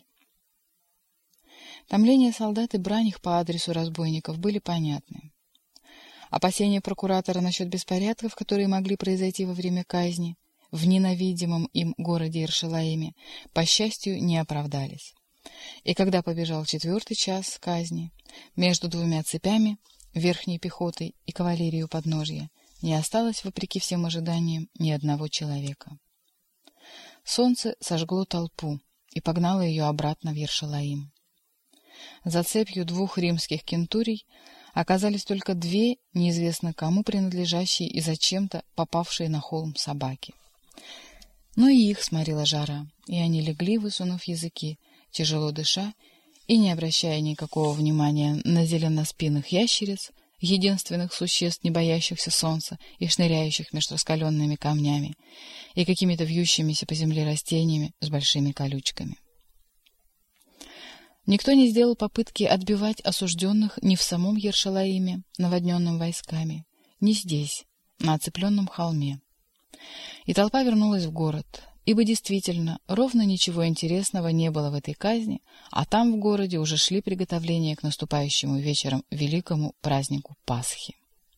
Томления солдат и брань их по адресу разбойников были понятны. Опасения прокуратора насчет беспорядков, которые могли произойти во время казни в ненавидимом им городе Иершалаиме, по счастью, не оправдались. И когда побежал четвертый час казни, между двумя цепями, верхней пехотой и кавалерией у подножья, не осталось, вопреки всем ожиданиям, ни одного человека. Солнце сожгло толпу и погнало ее обратно в Иершалаим. За цепью двух римских кентурий оказались только две, неизвестно кому принадлежащие и зачем-то попавшие на холм собаки. Но и их сморила жара, и они легли, высунув языки, тяжело дыша и не обращая никакого внимания на зеленоспинных ящериц, единственных существ, не боящихся солнца и шныряющих между раскаленными камнями, и какими-то вьющимися по земле растениями с большими колючками. Никто не сделал попытки отбивать осужденных ни в самом Иершалаиме, наводненном войсками, ни здесь, на оцепленном холме. И толпа вернулась в город, ибо действительно ровно ничего интересного не было в этой казни, а там в городе уже шли приготовления к наступающему вечером великому празднику Пасхи.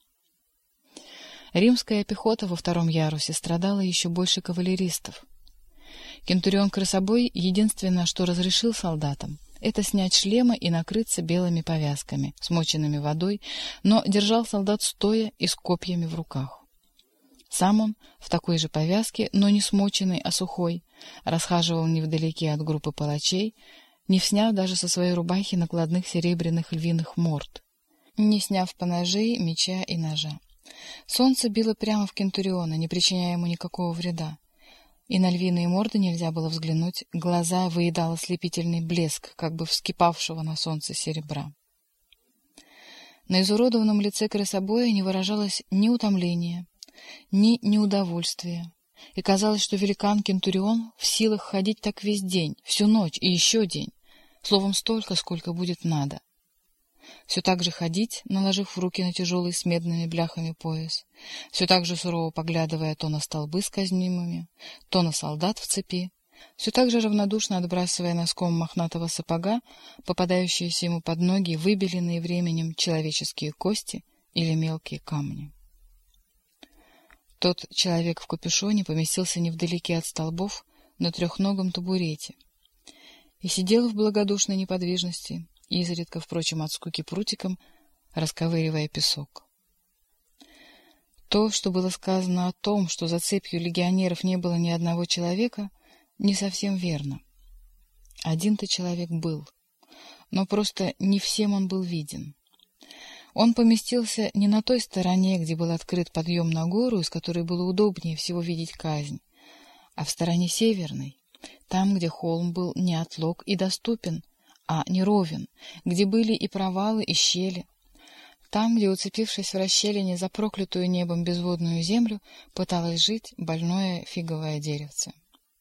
Римская пехота во втором ярусе страдала еще больше кавалеристов. Кентурион Крысобой единственное, что разрешил солдатам, это снять шлемы и накрыться белыми повязками, смоченными водой, но держал солдат стоя и с копьями в руках. Сам он, в такой же повязке, но не смоченной, а сухой, расхаживал невдалеке от группы палачей, не сняв даже со своей рубахи накладных серебряных львиных морд, не сняв поножей, меча и ножа. Солнце било прямо в Кентуриона, не причиняя ему никакого вреда. И на львиные морды нельзя было взглянуть, глаза выедал ослепительный блеск, как бы вскипавшего на солнце серебра. На изуродованном лице крысобоя не выражалось ни утомления, ни неудовольствия, и казалось, что великан Кентурион в силах ходить так весь день, всю ночь и еще день, словом, столько, сколько будет надо. Все так же ходить, наложив руки на тяжелый с медными бляхами пояс, все так же сурово поглядывая то на столбы с казнимыми, то на солдат в цепи, все так же равнодушно отбрасывая носком мохнатого сапога попадающиеся ему под ноги выбеленные временем человеческие кости или мелкие камни. Тот человек в капюшоне поместился невдалеке от столбов на трехногом табурете и сидел в благодушной неподвижности, изредка, впрочем, от скуки прутиком, расковыривая песок. То, что было сказано о том, что за цепью легионеров не было ни одного человека, не совсем верно. Один-то человек был, но просто не всем он был виден. Он поместился не на той стороне, где был открыт подъем на гору, из которой было удобнее всего видеть казнь, а в стороне северной, там, где холм был не отлог и доступен, а неровен, где были и провалы, и щели, там, где, уцепившись в расщелине за проклятую небом безводную землю, пыталось жить больное фиговое деревце.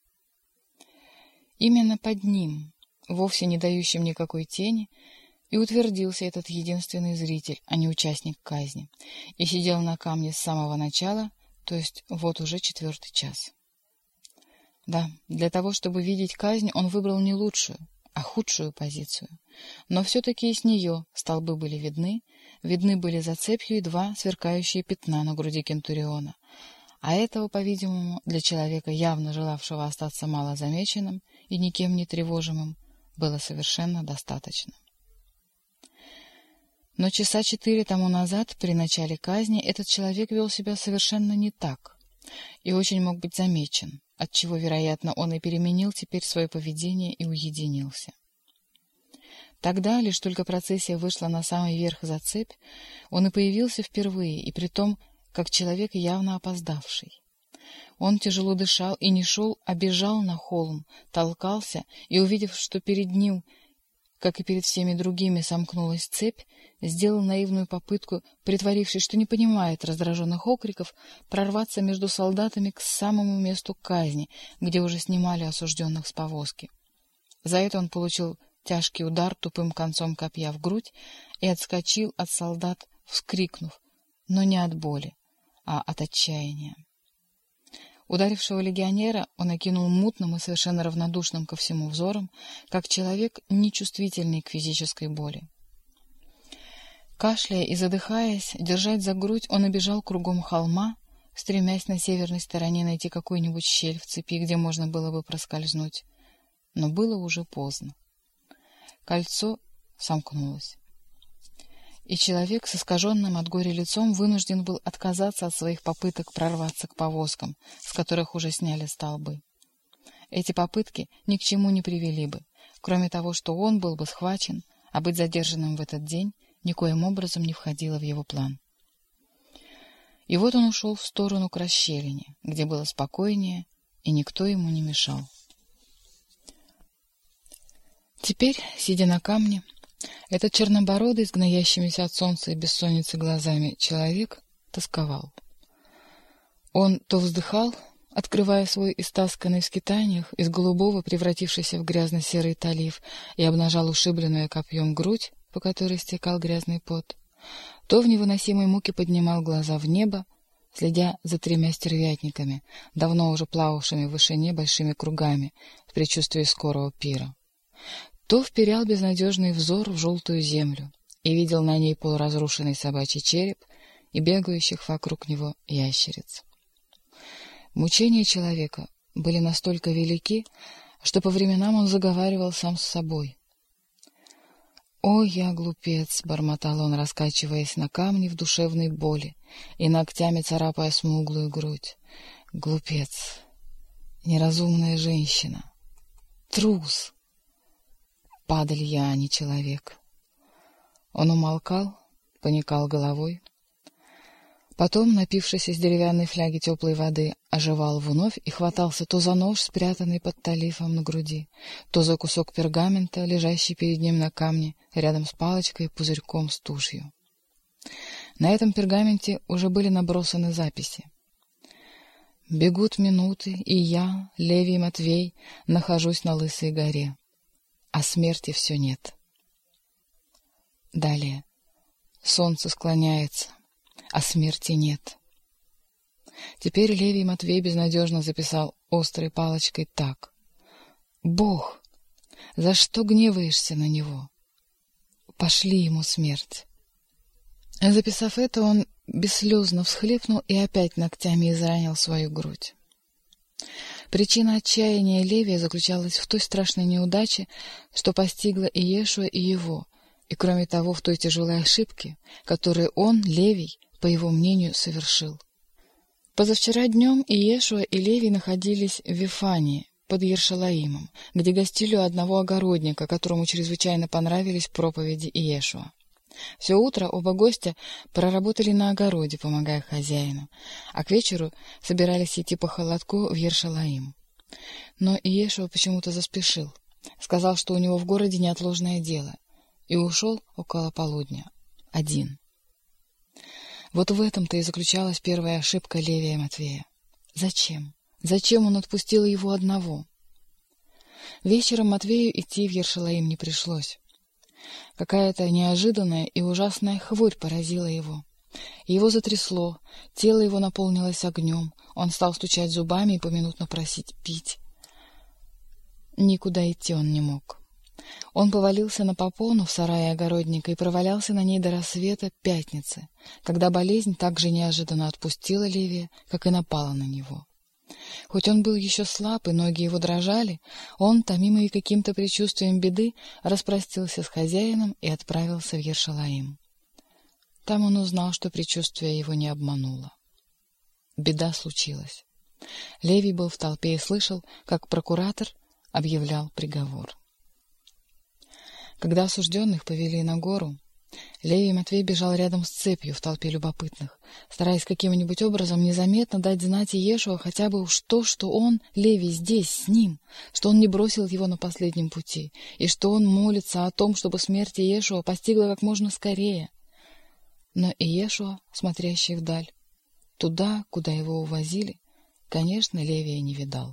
Именно под ним, вовсе не дающим никакой тени, и утвердился этот единственный зритель, а не участник казни, и сидел на камне с самого начала, то есть вот уже четвертый час. Да, для того, чтобы видеть казнь, он выбрал не лучшую, а худшую позицию, но все-таки и с нее столбы были видны, видны были за цепью и два сверкающие пятна на груди кентуриона, а этого, по-видимому, для человека, явно желавшего остаться малозамеченным и никем не тревожимым, было совершенно достаточно. Но часа четыре тому назад, при начале казни, этот человек вел себя совершенно не так и очень мог быть замечен, отчего, вероятно, он и переменил теперь свое поведение и уединился. Тогда, лишь только процессия вышла на самый верх за цепь, он и появился впервые, и притом, как человек, явно опоздавший. Он тяжело дышал и не шел, а бежал на холм, толкался, и, увидев, что перед ним, как и перед всеми другими, сомкнулась цепь, сделал наивную попытку, притворившись, что не понимает раздраженных окриков, прорваться между солдатами к самому месту казни, где уже снимали осужденных с повозки. За это он получил тяжкий удар тупым концом копья в грудь и отскочил от солдат, вскрикнув, но не от боли, а от отчаяния. Ударившего легионера он окинул мутным и совершенно равнодушным ко всему взором, как человек, нечувствительный к физической боли. Кашляя и задыхаясь, держать за грудь, он обежал кругом холма, стремясь на северной стороне найти какую-нибудь щель в цепи, где можно было бы проскользнуть. Но было уже поздно. Кольцо сомкнулось. И человек с искаженным от горя лицом вынужден был отказаться от своих попыток прорваться к повозкам, с которых уже сняли столбы. Эти попытки ни к чему не привели бы, кроме того, что он был бы схвачен, а быть задержанным в этот день никоим образом не входило в его план. И вот он ушел в сторону к расщелине, где было спокойнее, и никто ему не мешал. Теперь, сидя на камне, этот чернобородый, с гноящимися от солнца и бессонницы глазами человек тосковал. Он то вздыхал, открывая свой истасканный в скитаниях, из голубого превратившийся в грязно-серый талиф, и обнажал ушибленную копьем грудь, по которой стекал грязный пот, то в невыносимой муке поднимал глаза в небо, следя за тремя стервятниками, давно уже плававшими в вышине большими кругами в предчувствии скорого пира, то вперял безнадежный взор в желтую землю и видел на ней полуразрушенный собачий череп и бегающих вокруг него ящериц. Мучения человека были настолько велики, что по временам он заговаривал сам с собой. «О, я глупец!» — бормотал он, раскачиваясь на камне в душевной боли и ногтями царапая смуглую грудь. «Глупец! Неразумная женщина! Трус! Падаль я, а не человек!» Он умолкал, поникал головой. Потом, напившись из деревянной фляги теплой воды, оживал вновь и хватался то за нож, спрятанный под талифом на груди, то за кусок пергамента, лежащий перед ним на камне, рядом с палочкой и пузырьком с тушью. На этом пергаменте уже были набросаны записи. «Бегут минуты, и я, Левий Матвей, нахожусь на Лысой горе, а смерти все нет». Далее. «Солнце склоняется, а смерти нет». Теперь Левий Матвей безнадежно записал острой палочкой так: «Бог, за что гневаешься на него? Пошли ему смерть». Записав это, он бесслезно всхлипнул и опять ногтями изранил свою грудь. Причина отчаяния Левия заключалась в той страшной неудаче, что постигла и Иешуа, и его, и, кроме того, в той тяжелой ошибке, которую он, Левий, по его мнению, совершил. Позавчера днем Иешуа и Левий находились в Вифании, под Иершалаимом, где гостили у одного огородника, которому чрезвычайно понравились проповеди Иешуа. Все утро оба гостя проработали на огороде, помогая хозяину, а к вечеру собирались идти по холодку в Йерушалаим. Но Иешуа почему-то заспешил, сказал, что у него в городе неотложное дело, и ушел около полудня, один. Вот в этом-то и заключалась первая ошибка Левия и Матвея. Зачем? Зачем он отпустил его одного? Вечером Матвею идти в Йерушалаим не пришлось. Какая-то неожиданная и ужасная хворь поразила его. Его затрясло, тело его наполнилось огнем, он стал стучать зубами и поминутно просить пить. Никуда идти он не мог. Он повалился на попону в сарае огородника и провалялся на ней до рассвета пятницы, когда болезнь так же неожиданно отпустила Левия, как и напала на него. Хоть он был еще слаб и ноги его дрожали, он, томимый каким-то предчувствием беды, распростился с хозяином и отправился в Йерушалаим. Там он узнал, что предчувствие его не обмануло. Беда случилась. Левий был в толпе и слышал, как прокуратор объявлял приговор. Когда осужденных повели на гору, Левий Матвей бежал рядом с цепью в толпе любопытных, стараясь каким-нибудь образом незаметно дать знать Иешуа хотя бы уж то, что он, Левий, здесь, с ним, что он не бросил его на последнем пути, и что он молится о том, чтобы смерть Иешуа постигла как можно скорее. Но Иешуа, смотрящий вдаль, туда, куда его увозили, конечно, Левия не видал.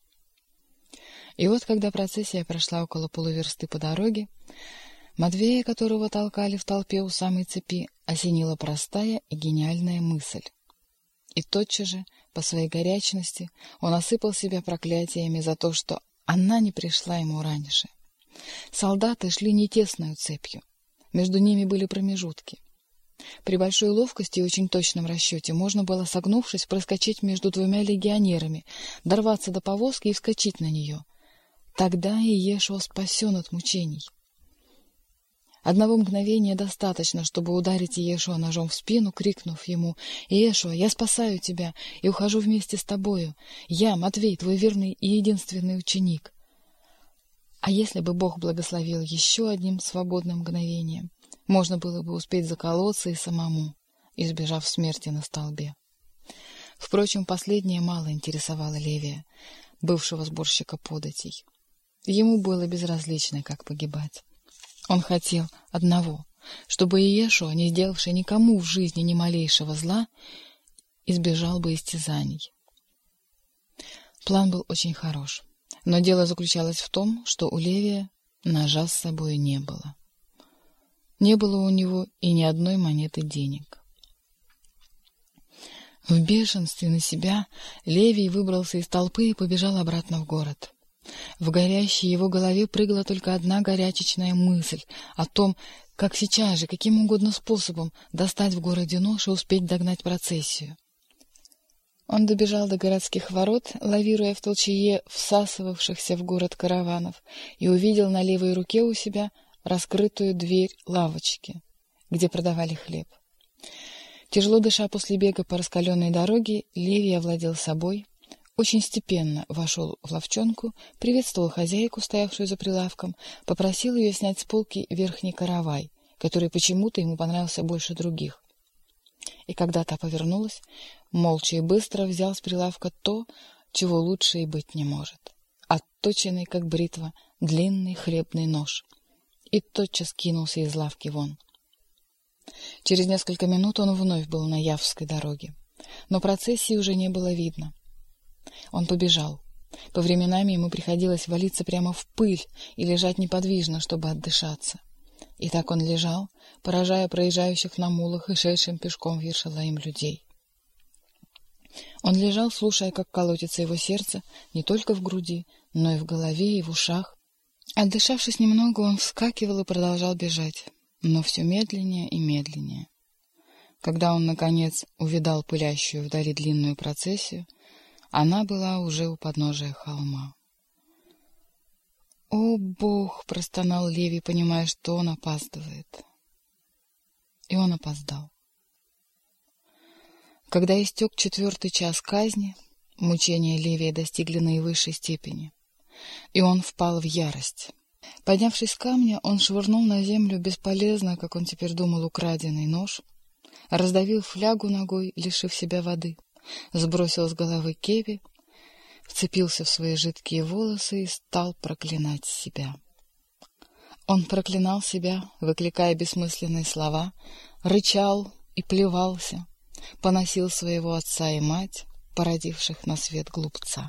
И вот, когда процессия прошла около полуверсты по дороге, Матвея, которого толкали в толпе у самой цепи, осенила простая и гениальная мысль. И тотчас же, по своей горячности, он осыпал себя проклятиями за то, что она не пришла ему раньше. Солдаты шли не тесную цепью, между ними были промежутки. При большой ловкости и очень точном расчете можно было, согнувшись, проскочить между двумя легионерами, дорваться до повозки и вскочить на нее. Тогда Иешуа спасен от мучений. Одного мгновения достаточно, чтобы ударить Иешуа ножом в спину, крикнув ему: «Иешуа, я спасаю тебя и ухожу вместе с тобою. Я, Матвей, твой верный и единственный ученик». А если бы Бог благословил еще одним свободным мгновением, можно было бы успеть заколоться и самому, избежав смерти на столбе. Впрочем, последнее мало интересовало Левия, бывшего сборщика податей. Ему было безразлично, как погибать. Он хотел одного, чтобы Иешуа, не сделавший никому в жизни ни малейшего зла, избежал бы истязаний. План был очень хорош, но дело заключалось в том, что у Левия ножа с собой не было. Не было у него и ни одной монеты денег. В бешенстве на себя Левий выбрался из толпы и побежал обратно в город. В горящей его голове прыгала только одна горячечная мысль о том, как сейчас же, каким угодно способом достать в городе нож и успеть догнать процессию. Он добежал до городских ворот, лавируя в толчее всасывавшихся в город караванов, и увидел на левой руке у себя раскрытую дверь лавочки, где продавали хлеб. Тяжело дыша после бега по раскаленной дороге, Левий овладел собой, очень степенно вошел в лавчонку, приветствовал хозяйку, стоявшую за прилавком, попросил ее снять с полки верхний каравай, который почему-то ему понравился больше других. И когда та повернулась, молча и быстро взял с прилавка то, чего лучше и быть не может. Отточенный, как бритва, длинный хлебный нож. И тотчас кинулся из лавки вон. Через несколько минут он вновь был на Явской дороге, но процессии уже не было видно. Он побежал. По временами ему приходилось валиться прямо в пыль и лежать неподвижно, чтобы отдышаться. И так он лежал, поражая проезжающих на мулах и шедшим пешком в Йерушалаим людей. Он лежал, слушая, как колотится его сердце не только в груди, но и в голове и в ушах. Отдышавшись немного, он вскакивал и продолжал бежать, но все медленнее и медленнее. Когда он, наконец, увидал пылящую вдали длинную процессию, она была уже у подножия холма. «О, Бог!» — простонал Левий, понимая, что он опаздывает. И он опоздал. Когда истек четвертый час казни, мучения Левия достигли наивысшей степени, и он впал в ярость. Поднявшись с камня, он швырнул на землю бесполезно, как он теперь думал, украденный нож, раздавил флягу ногой, лишив себя воды, сбросил с головы кепи, вцепился в свои жидкие волосы и стал проклинать себя. Он проклинал себя, выкликая бессмысленные слова, рычал и плевался, поносил своего отца и мать, породивших на свет глупца.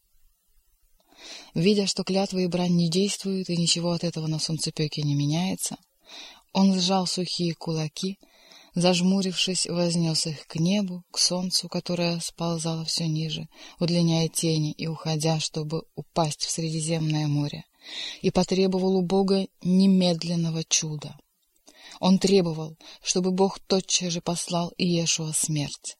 Видя, что клятвы и брань не действуют и ничего от этого на солнцепёке не меняется, он сжал сухие кулаки, зажмурившись, вознес их к небу, к солнцу, которое сползало все ниже, удлиняя тени и уходя, чтобы упасть в Средиземное море, и потребовал у Бога немедленного чуда. Он требовал, чтобы Бог тотчас же послал Иешуа смерть.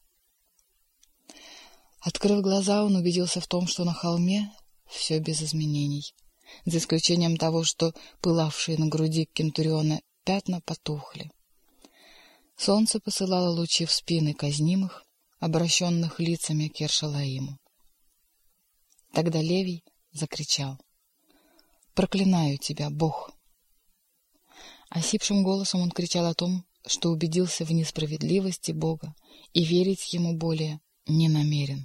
Открыв глаза, он убедился в том, что на холме все без изменений, за исключением того, что пылавшие на груди Кентуриона пятна потухли. Солнце посылало лучи в спины казнимых, обращенных лицами к Ершалаиму. Тогда Левий закричал: «Проклинаю тебя, Бог!» Осипшим голосом он кричал о том, что убедился в несправедливости Бога и верить ему более не намерен.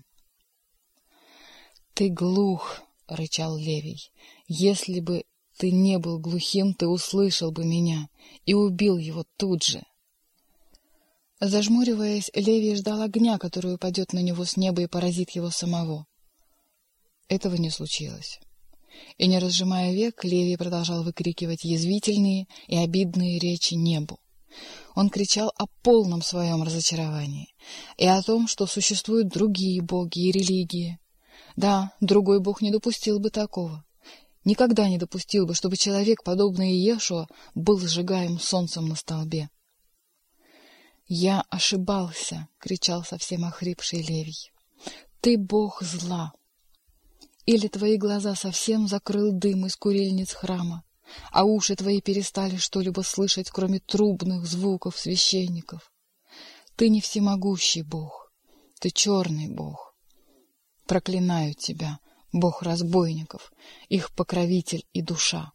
«Ты глух!» — рычал Левий. «Если бы ты не был глухим, ты услышал бы меня и убил его тут же». Зажмуриваясь, Левий ждал огня, который упадет на него с неба и поразит его самого. Этого не случилось. И, не разжимая век, Левий продолжал выкрикивать язвительные и обидные речи небу. Он кричал о полном своем разочаровании и о том, что существуют другие боги и религии. Да, другой бог не допустил бы такого. Никогда не допустил бы, чтобы человек, подобный Иешуа, был сжигаем солнцем на столбе. «Я ошибался!» — кричал совсем охрипший Левий. «Ты бог зла! Или твои глаза совсем закрыл дым из курильниц храма, а уши твои перестали что-либо слышать, кроме трубных звуков священников? Ты не всемогущий бог, ты черный бог. Проклинаю тебя, бог разбойников, их покровитель и душа!»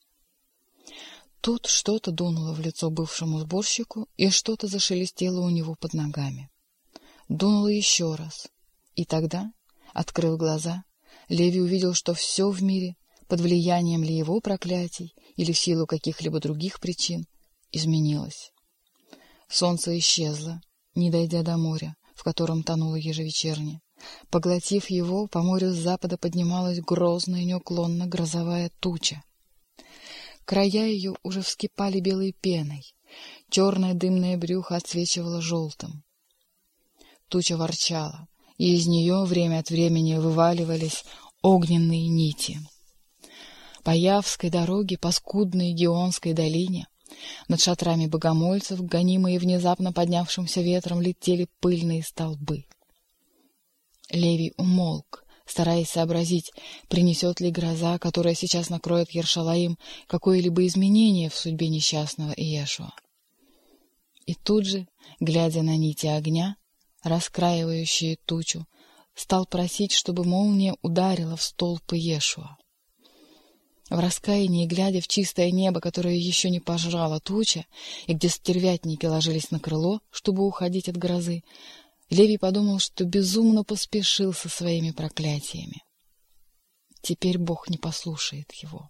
Тут что-то дунуло в лицо бывшему сборщику, и что-то зашелестело у него под ногами. Дунуло еще раз, и тогда, открыв глаза, Левий увидел, что все в мире, под влиянием ли его проклятий или в силу каких-либо других причин, изменилось. Солнце исчезло, не дойдя до моря, в котором тонуло ежевечерне. Поглотив его, по морю с запада поднималась грозная и неуклонно грозовая туча. Края ее уже вскипали белой пеной, черное дымное брюхо отсвечивало желтым. Туча ворчала, и из нее время от времени вываливались огненные нити. По Явской дороге, по скудной Гионской долине, над шатрами богомольцев, гонимые внезапно поднявшимся ветром, летели пыльные столбы. Левий умолк, стараясь сообразить, принесет ли гроза, которая сейчас накроет Ершалаим, какое-либо изменение в судьбе несчастного Иешуа. И тут же, глядя на нити огня, раскраивающие тучу, стал просить, чтобы молния ударила в столб Иешуа. В раскаянии, глядя в чистое небо, которое еще не пожрала туча, и где стервятники ложились на крыло, чтобы уходить от грозы, Левий подумал, что безумно поспешил со своими проклятиями. Теперь Бог не послушает его.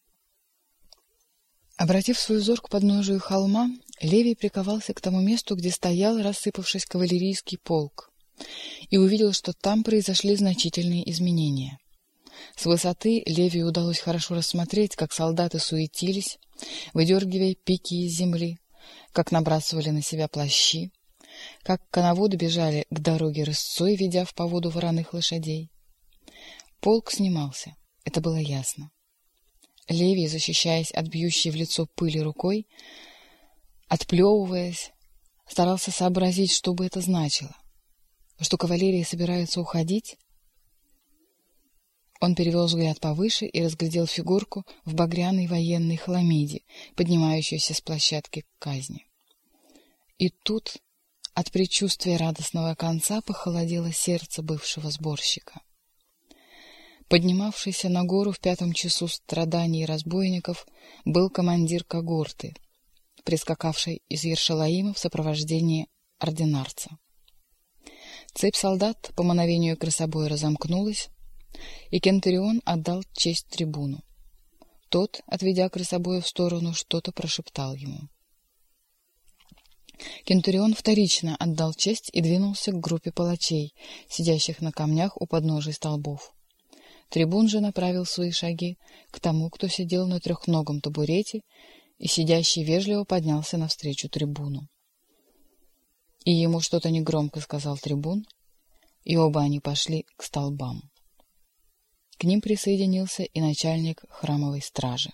Обратив свой взор к подножию холма, Левий приковался к тому месту, где стоял, рассыпавшись, кавалерийский полк, и увидел, что там произошли значительные изменения. С высоты Левию удалось хорошо рассмотреть, как солдаты суетились, выдергивая пики из земли, как набрасывали на себя плащи, как коноводы бежали к дороге рысцой, ведя в поводу вороных лошадей. Полк снимался, это было ясно. Левий, защищаясь от бьющей в лицо пыли рукой, отплевываясь, старался сообразить, что бы это значило. Что кавалерия собирается уходить? Он перевел взгляд повыше и разглядел фигурку в багряной военной хламиде, поднимающуюся с площадки казни. И тут от предчувствия радостного конца похолодело сердце бывшего сборщика. Поднимавшийся на гору в пятом часу страданий разбойников был командир когорты, прискакавший из Ершалаима в сопровождении ординарца. Цепь солдат по мановению крысобоя разомкнулась, и Кентурион отдал честь трибуну. Тот, отведя крысобоя в сторону, что-то прошептал ему. Кентурион вторично отдал честь и двинулся к группе палачей, сидящих на камнях у подножий столбов. Трибун же направил свои шаги к тому, кто сидел на трехногом табурете, и сидящий вежливо поднялся навстречу трибуну. И ему что-то негромко сказал трибун, и оба они пошли к столбам. К ним присоединился и начальник храмовой стражи.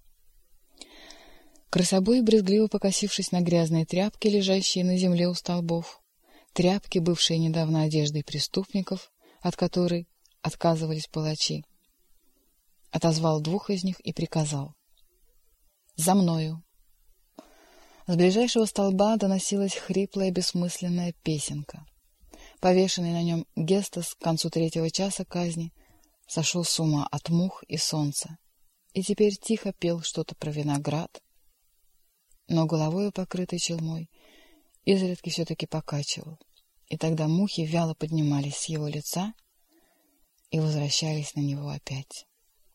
Крысобой, брезгливо покосившись на грязные тряпки, лежащие на земле у столбов, тряпки, бывшие недавно одеждой преступников, от которой отказывались палачи, отозвал двух из них и приказал: «За мною!» С ближайшего столба доносилась хриплая бессмысленная песенка. Повешенный на нем Гестас к концу третьего часа казни сошел с ума от мух и солнца и теперь тихо пел что-то про виноград, но головою покрытой челмой изредка все-таки покачивал, и тогда мухи вяло поднимались с его лица и возвращались на него опять.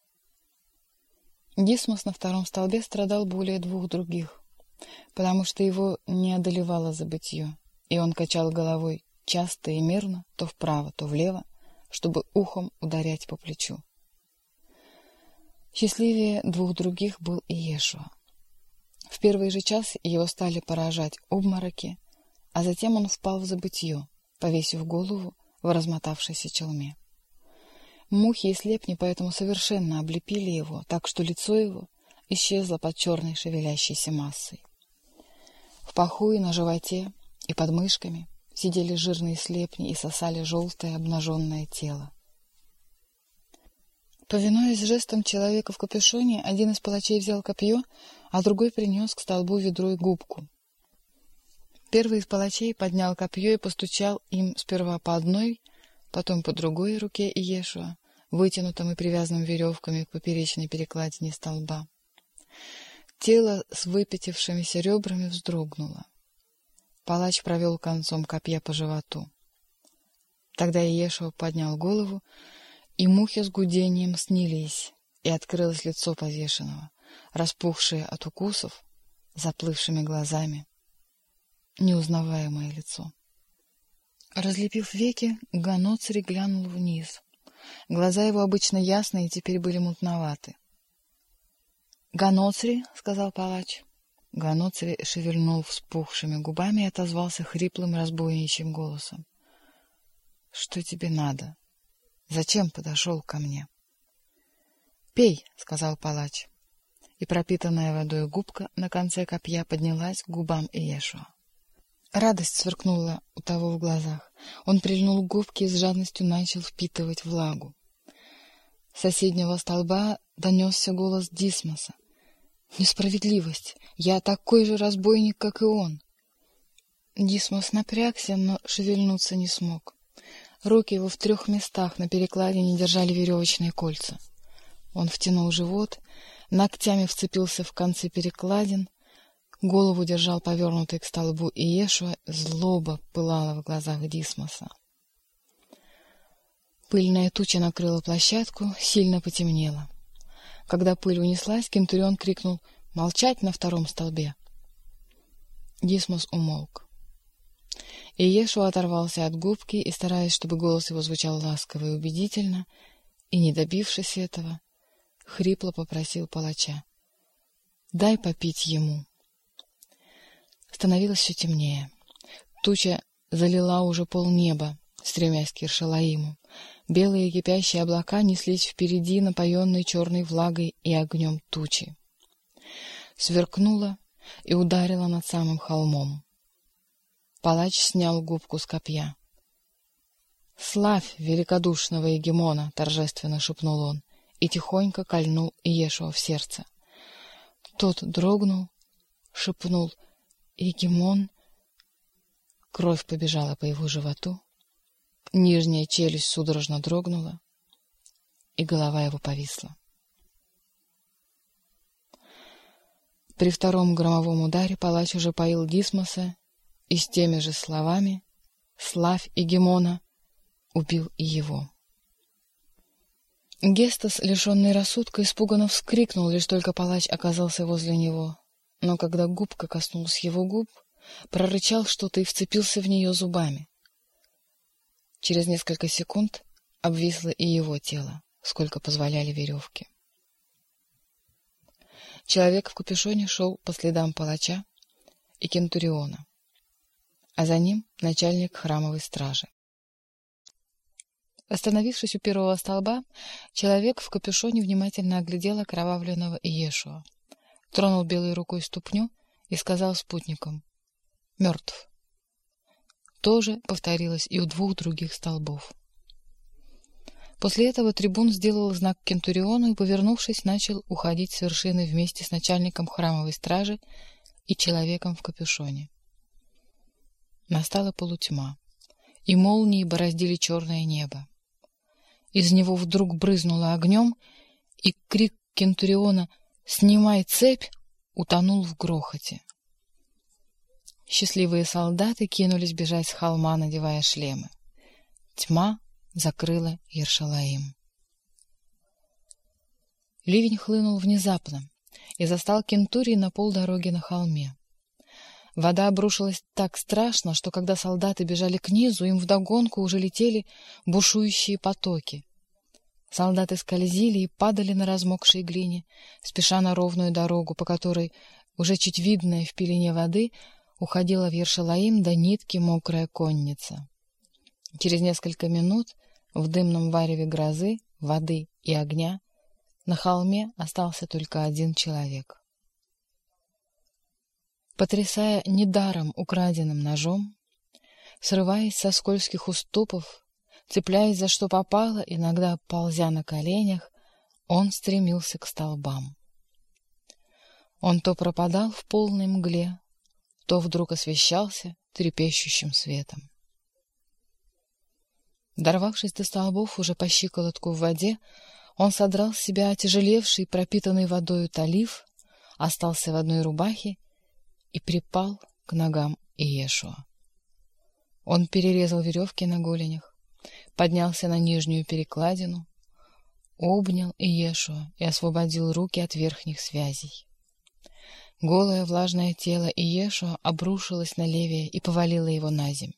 Дисмос на втором столбе страдал более двух других, потому что его не одолевало забытье, и он качал головой часто и мерно, то вправо, то влево, чтобы ухом ударять по плечу. Счастливее двух других был и Иешуа. В первый же час его стали поражать обмороки, а затем он впал в забытье, повесив голову в размотавшейся челме. Мухи и слепни поэтому совершенно облепили его, так что лицо его исчезло под черной шевелящейся массой. В паху и на животе, и под мышками сидели жирные слепни и сосали желтое обнаженное тело. Повинуясь жестом человека в капюшоне, один из палачей взял копье, а другой принес к столбу ведро и губку. Первый из палачей поднял копье и постучал им сперва по одной, потом по другой руке Иешуа, вытянутым и привязанным веревками к поперечной перекладине столба. Тело с выпятившимися ребрами вздрогнуло. Палач провел концом копья по животу. Тогда Иешуа поднял голову, и мухи с гудением снились, и открылось лицо повешенного, распухшее от укусов, заплывшими глазами, неузнаваемое лицо. Разлепив веки, Ганоцри глянул вниз. Глаза его обычно ясные теперь были мутноваты. «Ганоцри», — сказал палач. Ганоцри шевельнул вспухшими губами и отозвался хриплым разбойничьим голосом: «Что тебе надо? Зачем подошел ко мне?» «Пей», — сказал палач, и пропитанная водой губка на конце копья поднялась к губам Иешуа. Радость сверкнула у того в глазах. Он прильнул к губке и с жадностью начал впитывать влагу. С соседнего столба донесся голос Дисмоса: «Несправедливость! Я такой же разбойник, как и он!» Дисмос напрягся, но шевельнуться не смог. Руки его в трех местах на перекладине держали веревочные кольца. Он втянул живот, ногтями вцепился в концы перекладин, голову держал повернутой к столбу Иешуа, злоба пылала в глазах Дисмоса. Пыльная туча накрыла площадку, сильно потемнело. Когда пыль унеслась, Кентурион крикнул: «Молчать на втором столбе!» Дисмос умолк. Иешуа оторвался от губки и, стараясь, чтобы голос его звучал ласково и убедительно, и, не добившись этого, хрипло попросил палача: «Дай попить ему». Становилось все темнее. Туча залила уже полнеба, стремясь к Ершалаиму. Белые кипящие облака неслись впереди, напоенные черной влагой и огнем тучи. Сверкнуло и ударило над самым холмом. Палач снял губку с копья. «Славь великодушного Егемона!» — торжественно шепнул он и тихонько кольнул Иешуа в сердце. Тот дрогнул, шепнул: «Егемон!» Кровь побежала по его животу, нижняя челюсть судорожно дрогнула, и голова его повисла. При втором громовом ударе палач уже поил Дисмоса и с теми же словами «Славь Игемона» убил и его. Гестас, лишенный рассудка, испуганно вскрикнул, лишь только палач оказался возле него, но когда губка коснулась его губ, прорычал что-то и вцепился в нее зубами. Через несколько секунд обвисло и его тело, сколько позволяли веревки. Человек в капюшоне шел по следам палача и кентуриона, а за ним начальник храмовой стражи. Остановившись у первого столба, человек в капюшоне внимательно оглядел окровавленного Иешуа, тронул белой рукой ступню и сказал спутникам: «Мертв». То же повторилось и у двух других столбов. После этого трибун сделал знак кентуриону и, повернувшись, начал уходить с вершины вместе с начальником храмовой стражи и человеком в капюшоне. Настала полутьма, и молнии бороздили черное небо. Из него вдруг брызнуло огнем, и крик кентуриона «Снимай цепь!» утонул в грохоте. Счастливые солдаты кинулись бежать с холма, надевая шлемы. Тьма закрыла Иершалаим. Ливень хлынул внезапно и застал кентурий на полдороги на холме. Вода обрушилась так страшно, что когда солдаты бежали к низу, им вдогонку уже летели бушующие потоки. Солдаты скользили и падали на размокшей глине, спеша на ровную дорогу, по которой, уже чуть видная в пелене воды, уходила в Иершалаим до нитки мокрая конница. Через несколько минут в дымном вареве грозы, воды и огня на холме остался только один человек. Потрясая недаром украденным ножом, срываясь со скользких уступов, цепляясь за что попало, иногда ползя на коленях, он стремился к столбам. Он то пропадал в полной мгле, то вдруг освещался трепещущим светом. Дорвавшись до столбов уже по щиколотку в воде, он содрал с себя отяжелевший, пропитанный водою талиф, остался в одной рубахе и припал к ногам Иешуа. Он перерезал веревки на голенях, поднялся на нижнюю перекладину, обнял Иешуа и освободил руки от верхних связей. Голое влажное тело Иешуа обрушилось на Левия и повалило его на земь.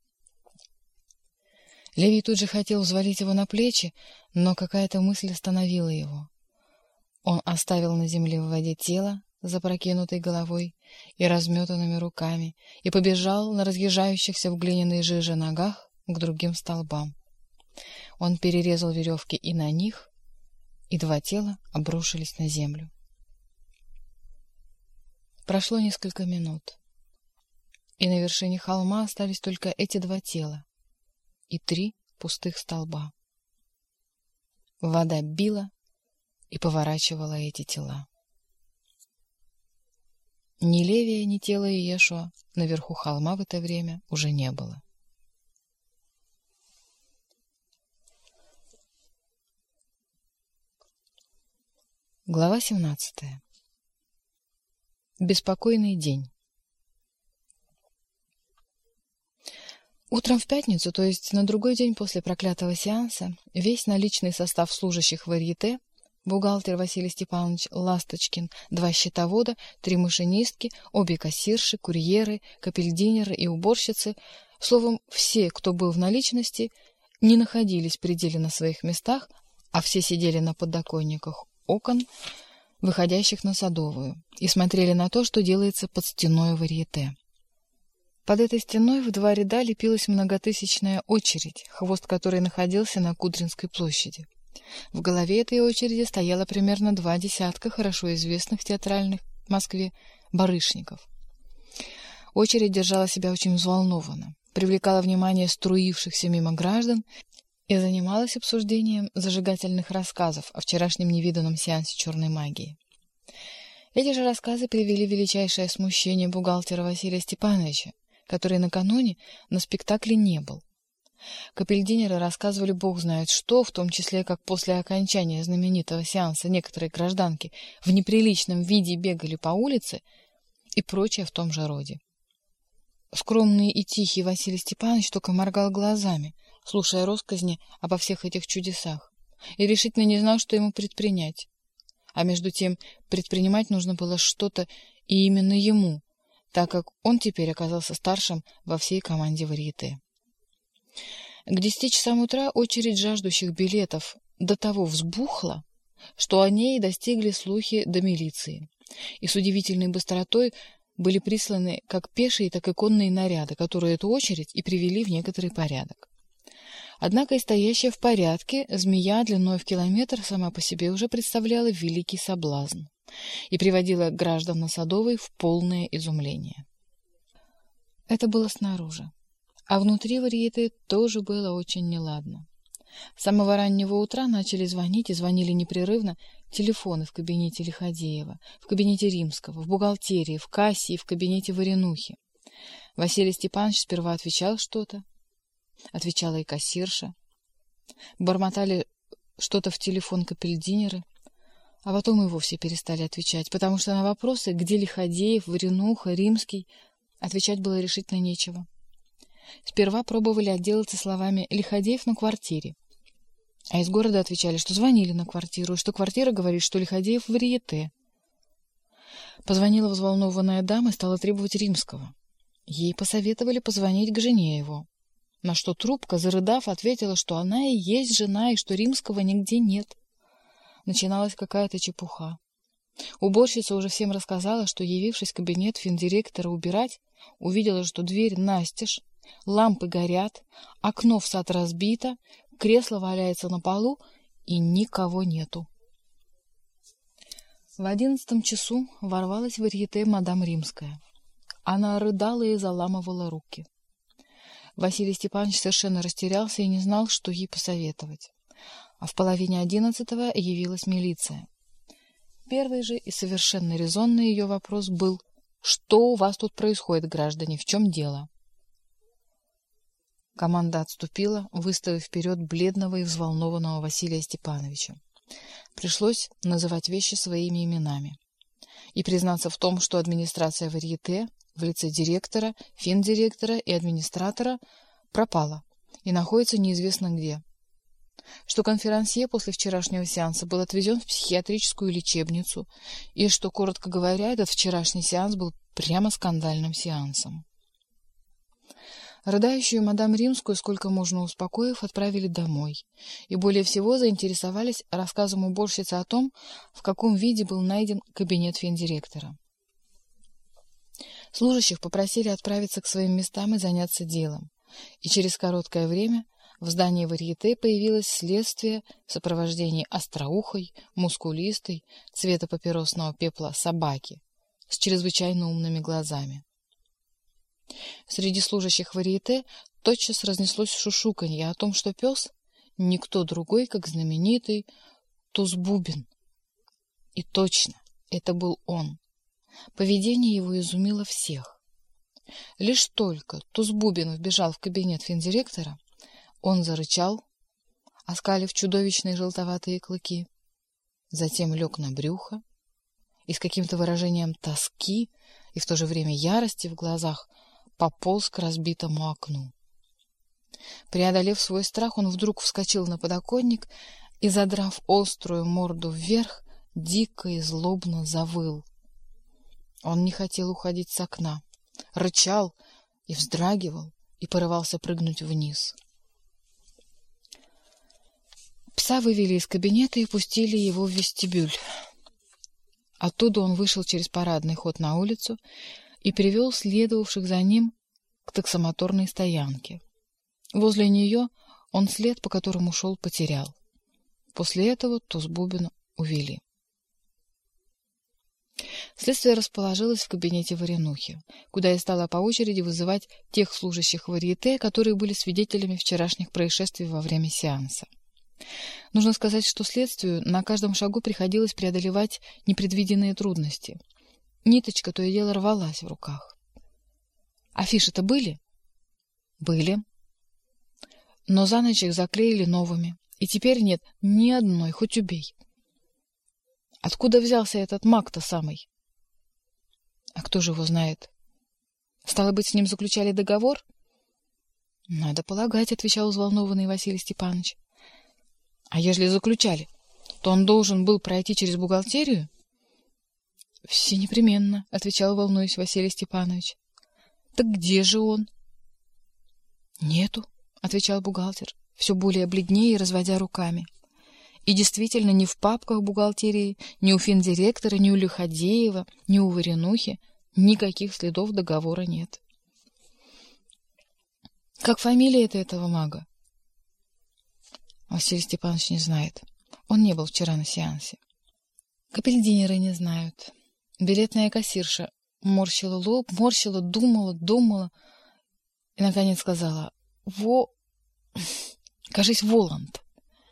Левий тут же хотел взвалить его на плечи, но какая-то мысль остановила его. Он оставил на земле в воде тело с запрокинутой головой и разметанными руками и побежал на разъезжающихся в глиняной жиже ногах к другим столбам. Он перерезал веревки и на них, и два тела обрушились на землю. Прошло несколько минут, и на вершине холма остались только эти два тела и три пустых столба. Вода била и поворачивала эти тела. Ни Левия, ни тела Иешуа наверху холма в это время уже не было. Глава семнадцатая. Беспокойный день. Утром в пятницу, то есть на другой день после проклятого сеанса, весь наличный состав служащих варьете, бухгалтер Василий Степанович Ласточкин, два счетовода, три машинистки, обе кассирши, курьеры, капельдинеры и уборщицы, словом, все, кто был в наличности, не находились при деле на своих местах, а все сидели на подоконниках окон, выходящих на Садовую, и смотрели на то, что делается под стеной варьете. Под этой стеной в два ряда лепилась многотысячная очередь, хвост которой находился на Кудринской площади. В голове этой очереди стояло примерно два десятка хорошо известных театральных в Москве барышников. Очередь держала себя очень взволнованно, привлекала внимание струившихся мимо граждан и занималась обсуждением зажигательных рассказов о вчерашнем невиданном сеансе черной магии. Эти же рассказы привели в величайшее смущение бухгалтера Василия Степановича, который накануне на спектакле не был. Капельдинеры рассказывали бог знает что, в том числе, как после окончания знаменитого сеанса некоторые гражданки в неприличном виде бегали по улице и прочее в том же роде. Скромный и тихий Василий Степанович только моргал глазами, слушая россказни обо всех этих чудесах, и решительно не знал, что ему предпринять. А между тем предпринимать нужно было что-то и именно ему, так как он теперь оказался старшим во всей команде варьете. К десяти часам утра очередь жаждущих билетов до того взбухла, что о ней достигли слухи до милиции, и с удивительной быстротой были присланы как пешие, так и конные наряды, которые эту очередь и привели в некоторый порядок. Однако и стоящая в порядке змея длиной в километр сама по себе уже представляла великий соблазн и приводила граждан на Садовой в полное изумление. Это было снаружи, а внутри варьете тоже было очень неладно. С самого раннего утра начали звонить и звонили непрерывно телефоны в кабинете Лиходеева, в кабинете Римского, в бухгалтерии, в кассе и в кабинете Варенухи. Василий Степанович сперва отвечал что-то, отвечала и кассирша. Бормотали что-то в телефон капельдинеры, а потом и вовсе перестали отвечать, потому что на вопросы, где Лиходеев, Варенуха, Римский, отвечать было решительно нечего. Сперва пробовали отделаться словами «Лиходеев на квартире», а из города отвечали, что звонили на квартиру, и что квартира говорит, что Лиходеев в варьете. Позвонила взволнованная дама и стала требовать Римского. Ей посоветовали позвонить к жене его, на что трубка, зарыдав, ответила, что она и есть жена, и что Римского нигде нет. Начиналась какая-то чепуха. Уборщица уже всем рассказала, что, явившись в кабинет финдиректора убирать, увидела, что дверь настежь, лампы горят, окно в сад разбито, кресло валяется на полу и никого нету. В одиннадцатом часу ворвалась в варьете мадам Римская. Она рыдала и заламывала руки. Василий Степанович совершенно растерялся и не знал, что ей посоветовать. А в половине одиннадцатого явилась милиция. Первый же и совершенно резонный ее вопрос был: «Что у вас тут происходит, граждане? В чем дело?» Команда отступила, выставив вперед бледного и взволнованного Василия Степановича. Пришлось называть вещи своими именами и признаться в том, что администрация варьете в лице директора, финдиректора и администратора пропала и находится неизвестно где, что конферансье после вчерашнего сеанса был отвезен в психиатрическую лечебницу и что, коротко говоря, этот вчерашний сеанс был прямо скандальным сеансом. Рыдающую мадам Римскую, сколько можно успокоив, отправили домой, и более всего заинтересовались рассказом уборщицы о том, в каком виде был найден кабинет финдиректора. Служащих попросили отправиться к своим местам и заняться делом, и через короткое время в здании варьете появилось следствие в сопровождении остроухой, мускулистой, цвета папиросного пепла собаки с чрезвычайно умными глазами. Среди служащих варьете тотчас разнеслось шушуканье о том, что пес — никто другой, как знаменитый Туз-Бубен. И точно, это был он. Поведение его изумило всех. Лишь только Туз-Бубен вбежал в кабинет финдиректора, он зарычал, оскалив чудовищные желтоватые клыки, затем лег на брюхо и с каким-то выражением тоски и в то же время ярости в глазах пополз к разбитому окну. Преодолев свой страх, он вдруг вскочил на подоконник и, задрав острую морду вверх, дико и злобно завыл. Он не хотел уходить с окна, рычал и вздрагивал, и порывался прыгнуть вниз. Пса вывели из кабинета и пустили его в вестибюль. Оттуда он вышел через парадный ход на улицу и привел следовавших за ним к таксомоторной стоянке. Возле нее он след, по которому шел, потерял. После этого Туз-Бубена увели. Следствие расположилось в кабинете Варенухи, куда я стала по очереди вызывать тех служащих варьете, которые были свидетелями вчерашних происшествий во время сеанса. Нужно сказать, что следствию на каждом шагу приходилось преодолевать непредвиденные трудности. Ниточка то и дело рвалась в руках. Афиши-то были? Были. но за ночь их заклеили новыми, и теперь нет ни одной, хоть убей. Откуда взялся этот маг-то самый? А кто же его знает? Стало быть, с ним заключали договор? Надо полагать, отвечал взволнованный Василий Степанович. А ежели заключали, то он должен был пройти через бухгалтерию? Все непременно, отвечал, волнуясь, Василий Степанович. Так где же он? Нету, отвечал бухгалтер, все более бледнее и разводя руками. И действительно, ни в папках бухгалтерии, ни у финдиректора, ни у Лиходеева, ни у Варенухи никаких следов договора нет. Как фамилия-то этого мага? Василий Степанович не знает. Он не был вчера на сеансе. Капельдинеры не знают. Билетная кассирша морщила лоб, морщила, думала, думала и, наконец, сказала: «Во... кажись, Воланд».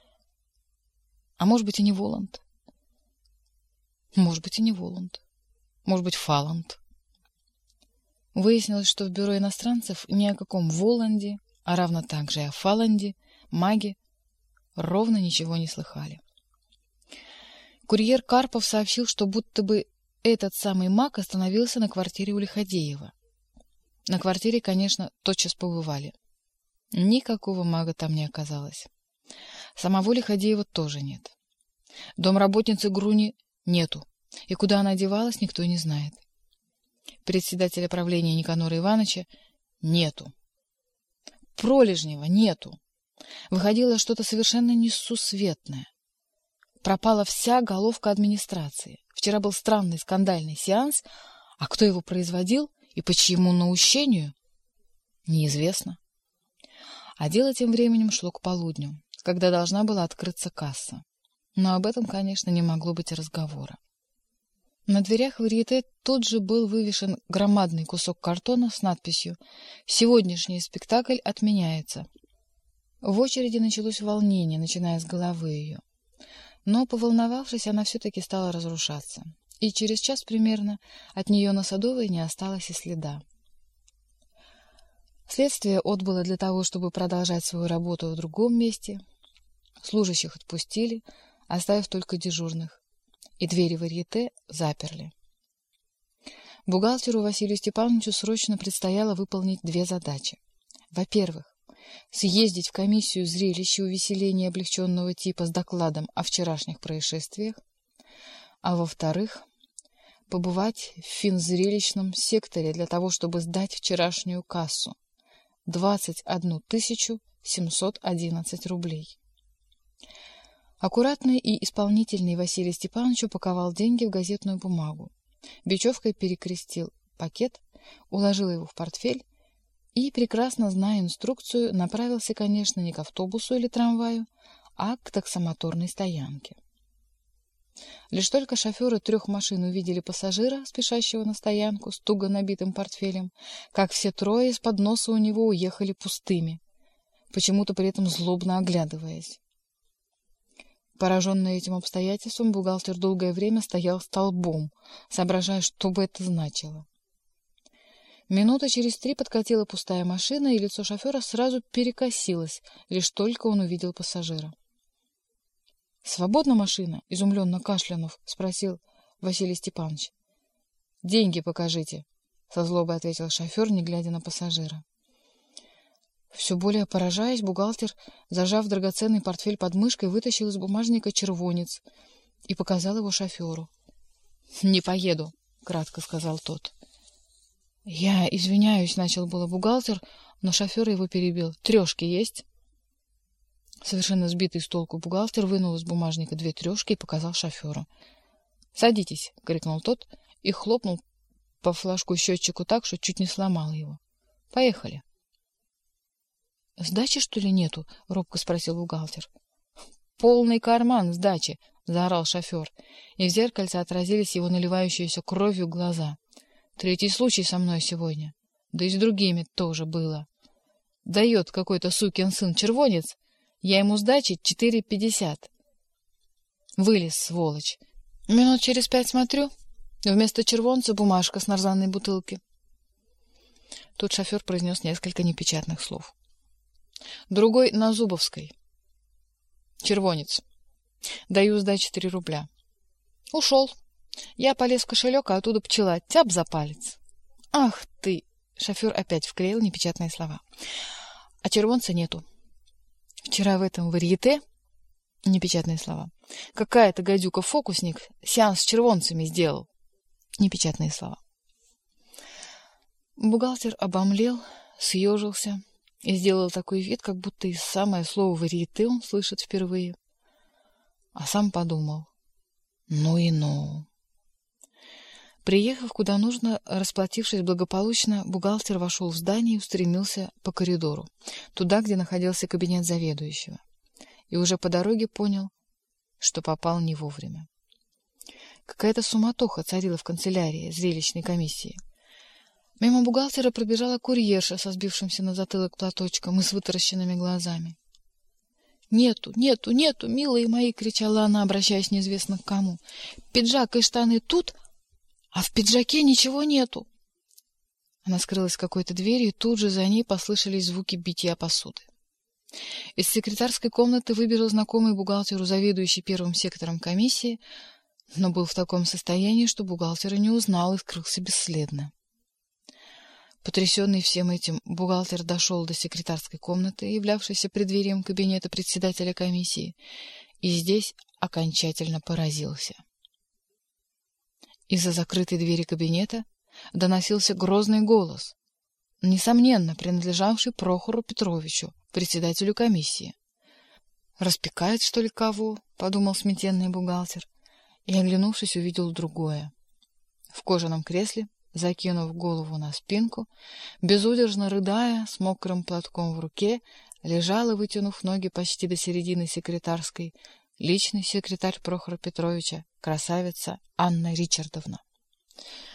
А может быть, и не Воланд. Может быть, и не Воланд. Может быть, Фаланд. Выяснилось, что в бюро иностранцев ни о каком Воланде, а равно также и о Фаланде, маги ровно ничего не слыхали. Курьер Карпов сообщил, что будто бы этот самый маг остановился на квартире у Лиходеева. На квартире, конечно, тотчас побывали. Никакого мага там не оказалось. Самого Лиходеева тоже нет. Домработницы Груни нету, и куда она девалась, никто не знает. Председателя правления Никанора Ивановича нету. Пролежнева нету. Выходило что-то совершенно несусветное. Пропала вся головка администрации. Вчера был странный скандальный сеанс, а кто его производил и по чьему наущению, неизвестно. А дело тем временем шло к полудню, когда должна была открыться касса. Но об этом, конечно, не могло быть и разговора. На дверях варьете тут же был вывешен громадный кусок картона с надписью «Сегодняшний спектакль отменяется». В очереди началось волнение, начиная с головы ее. Но, поволновавшись, она все-таки стала разрушаться, и через час примерно от нее на Садовой не осталось и следа. Следствие отбыло для того, чтобы продолжать свою работу в другом месте. Служащих отпустили, оставив только дежурных, и двери варьете заперли. Бухгалтеру Василию Степановичу срочно предстояло выполнить две задачи. Во-первых, съездить в комиссию зрелища увеселения облегченного типа с докладом о вчерашних происшествиях, а во-вторых, побывать в финзрелищном секторе для того, чтобы сдать вчерашнюю кассу — двадцать одну тысячу семьсот одиннадцать рублей. Аккуратный и исполнительный Василий Степанович упаковал деньги в газетную бумагу, бечевкой перекрестил пакет, уложил его в портфель и, прекрасно зная инструкцию, направился, конечно, не к автобусу или трамваю, а к таксомоторной стоянке. Лишь только шоферы трех машин увидели пассажира, спешащего на стоянку с туго набитым портфелем, как все трое из-под носа у него уехали пустыми, почему-то при этом злобно оглядываясь. Пораженный этим обстоятельством, бухгалтер долгое время стоял столбом, соображая, что бы это значило. Минута через три подкатила пустая машина, и лицо шофера сразу перекосилось, лишь только он увидел пассажира. — Свободна машина? — изумленно кашлянув, спросил Василий Степанович. — Деньги покажите, — со злобой ответил шофер, не глядя на пассажира. Все более поражаясь, бухгалтер, зажав драгоценный портфель под мышкой, вытащил из бумажника червонец и показал его шоферу. — Не поеду, — кратко сказал тот. — Я извиняюсь, — начал было бухгалтер, но шофер его перебил. — Трешки есть? Совершенно сбитый с толку бухгалтер вынул из бумажника две трешки и показал шоферу. — Садитесь, — крикнул тот и хлопнул по флажку счетчику так, что чуть не сломал его. — Поехали. — Сдачи, что ли, нету? — робко спросил бухгалтер. — Полный карман сдачи! — заорал шофер, и в зеркальце отразились его наливающиеся кровью глаза. — Третий случай со мной сегодня. Да и с другими тоже было. Дает какой-то сукин сын червонец, я ему сдачи четыре пятьдесят. Вылез, сволочь. Минут через пять смотрю, вместо червонца бумажка с нарзанной бутылки. Тут шофер произнес несколько непечатных слов. Другой на Зубовской. Червонец. Даю сдачи три рубля. Ушел. Я полез в кошелек, а оттуда пчела. Тяп за палец. Ах ты! Шофер опять вклеил непечатные слова. А червонца нету. Вчера в этом варьете... Непечатные слова. Какая-то гадюка-фокусник сеанс с червонцами сделал. Непечатные слова. Бухгалтер обомлел, съежился и сделал такой вид, как будто и самое слово «варьете» он слышит впервые. А сам подумал. Ну и ну. Приехав куда нужно, расплатившись благополучно, бухгалтер вошел в здание и устремился по коридору, туда, где находился кабинет заведующего. И уже по дороге понял, что попал не вовремя. Какая-то суматоха царила в канцелярии зрелищной комиссии. Мимо бухгалтера пробежала курьерша со сбившимся на затылок платочком и с вытаращенными глазами. «Нету, нету, нету, милые мои!» — кричала она, обращаясь неизвестно к кому. «Пиджак и штаны тут, а в пиджаке ничего нету!» Она скрылась в какой-то двери, и тут же за ней послышались звуки битья посуды. Из секретарской комнаты выбежал знакомый бухгалтеру заведующий первым сектором комиссии, но был в таком состоянии, что бухгалтера не узнал и скрылся бесследно. Потрясенный всем этим, бухгалтер дошел до секретарской комнаты, являвшейся преддверием кабинета председателя комиссии, и здесь окончательно поразился. Из-за закрытой двери кабинета доносился грозный голос, несомненно, принадлежавший Прохору Петровичу, председателю комиссии. «Распекает, что ли, кого?» — подумал сметенный бухгалтер, и, оглянувшись, увидел другое. В кожаном кресле, закинув голову на спинку, безудержно рыдая, с мокрым платком в руке, лежала, вытянув ноги почти до середины секретарской, личный секретарь Прохора Петровича, красавица Анна Ричардовна.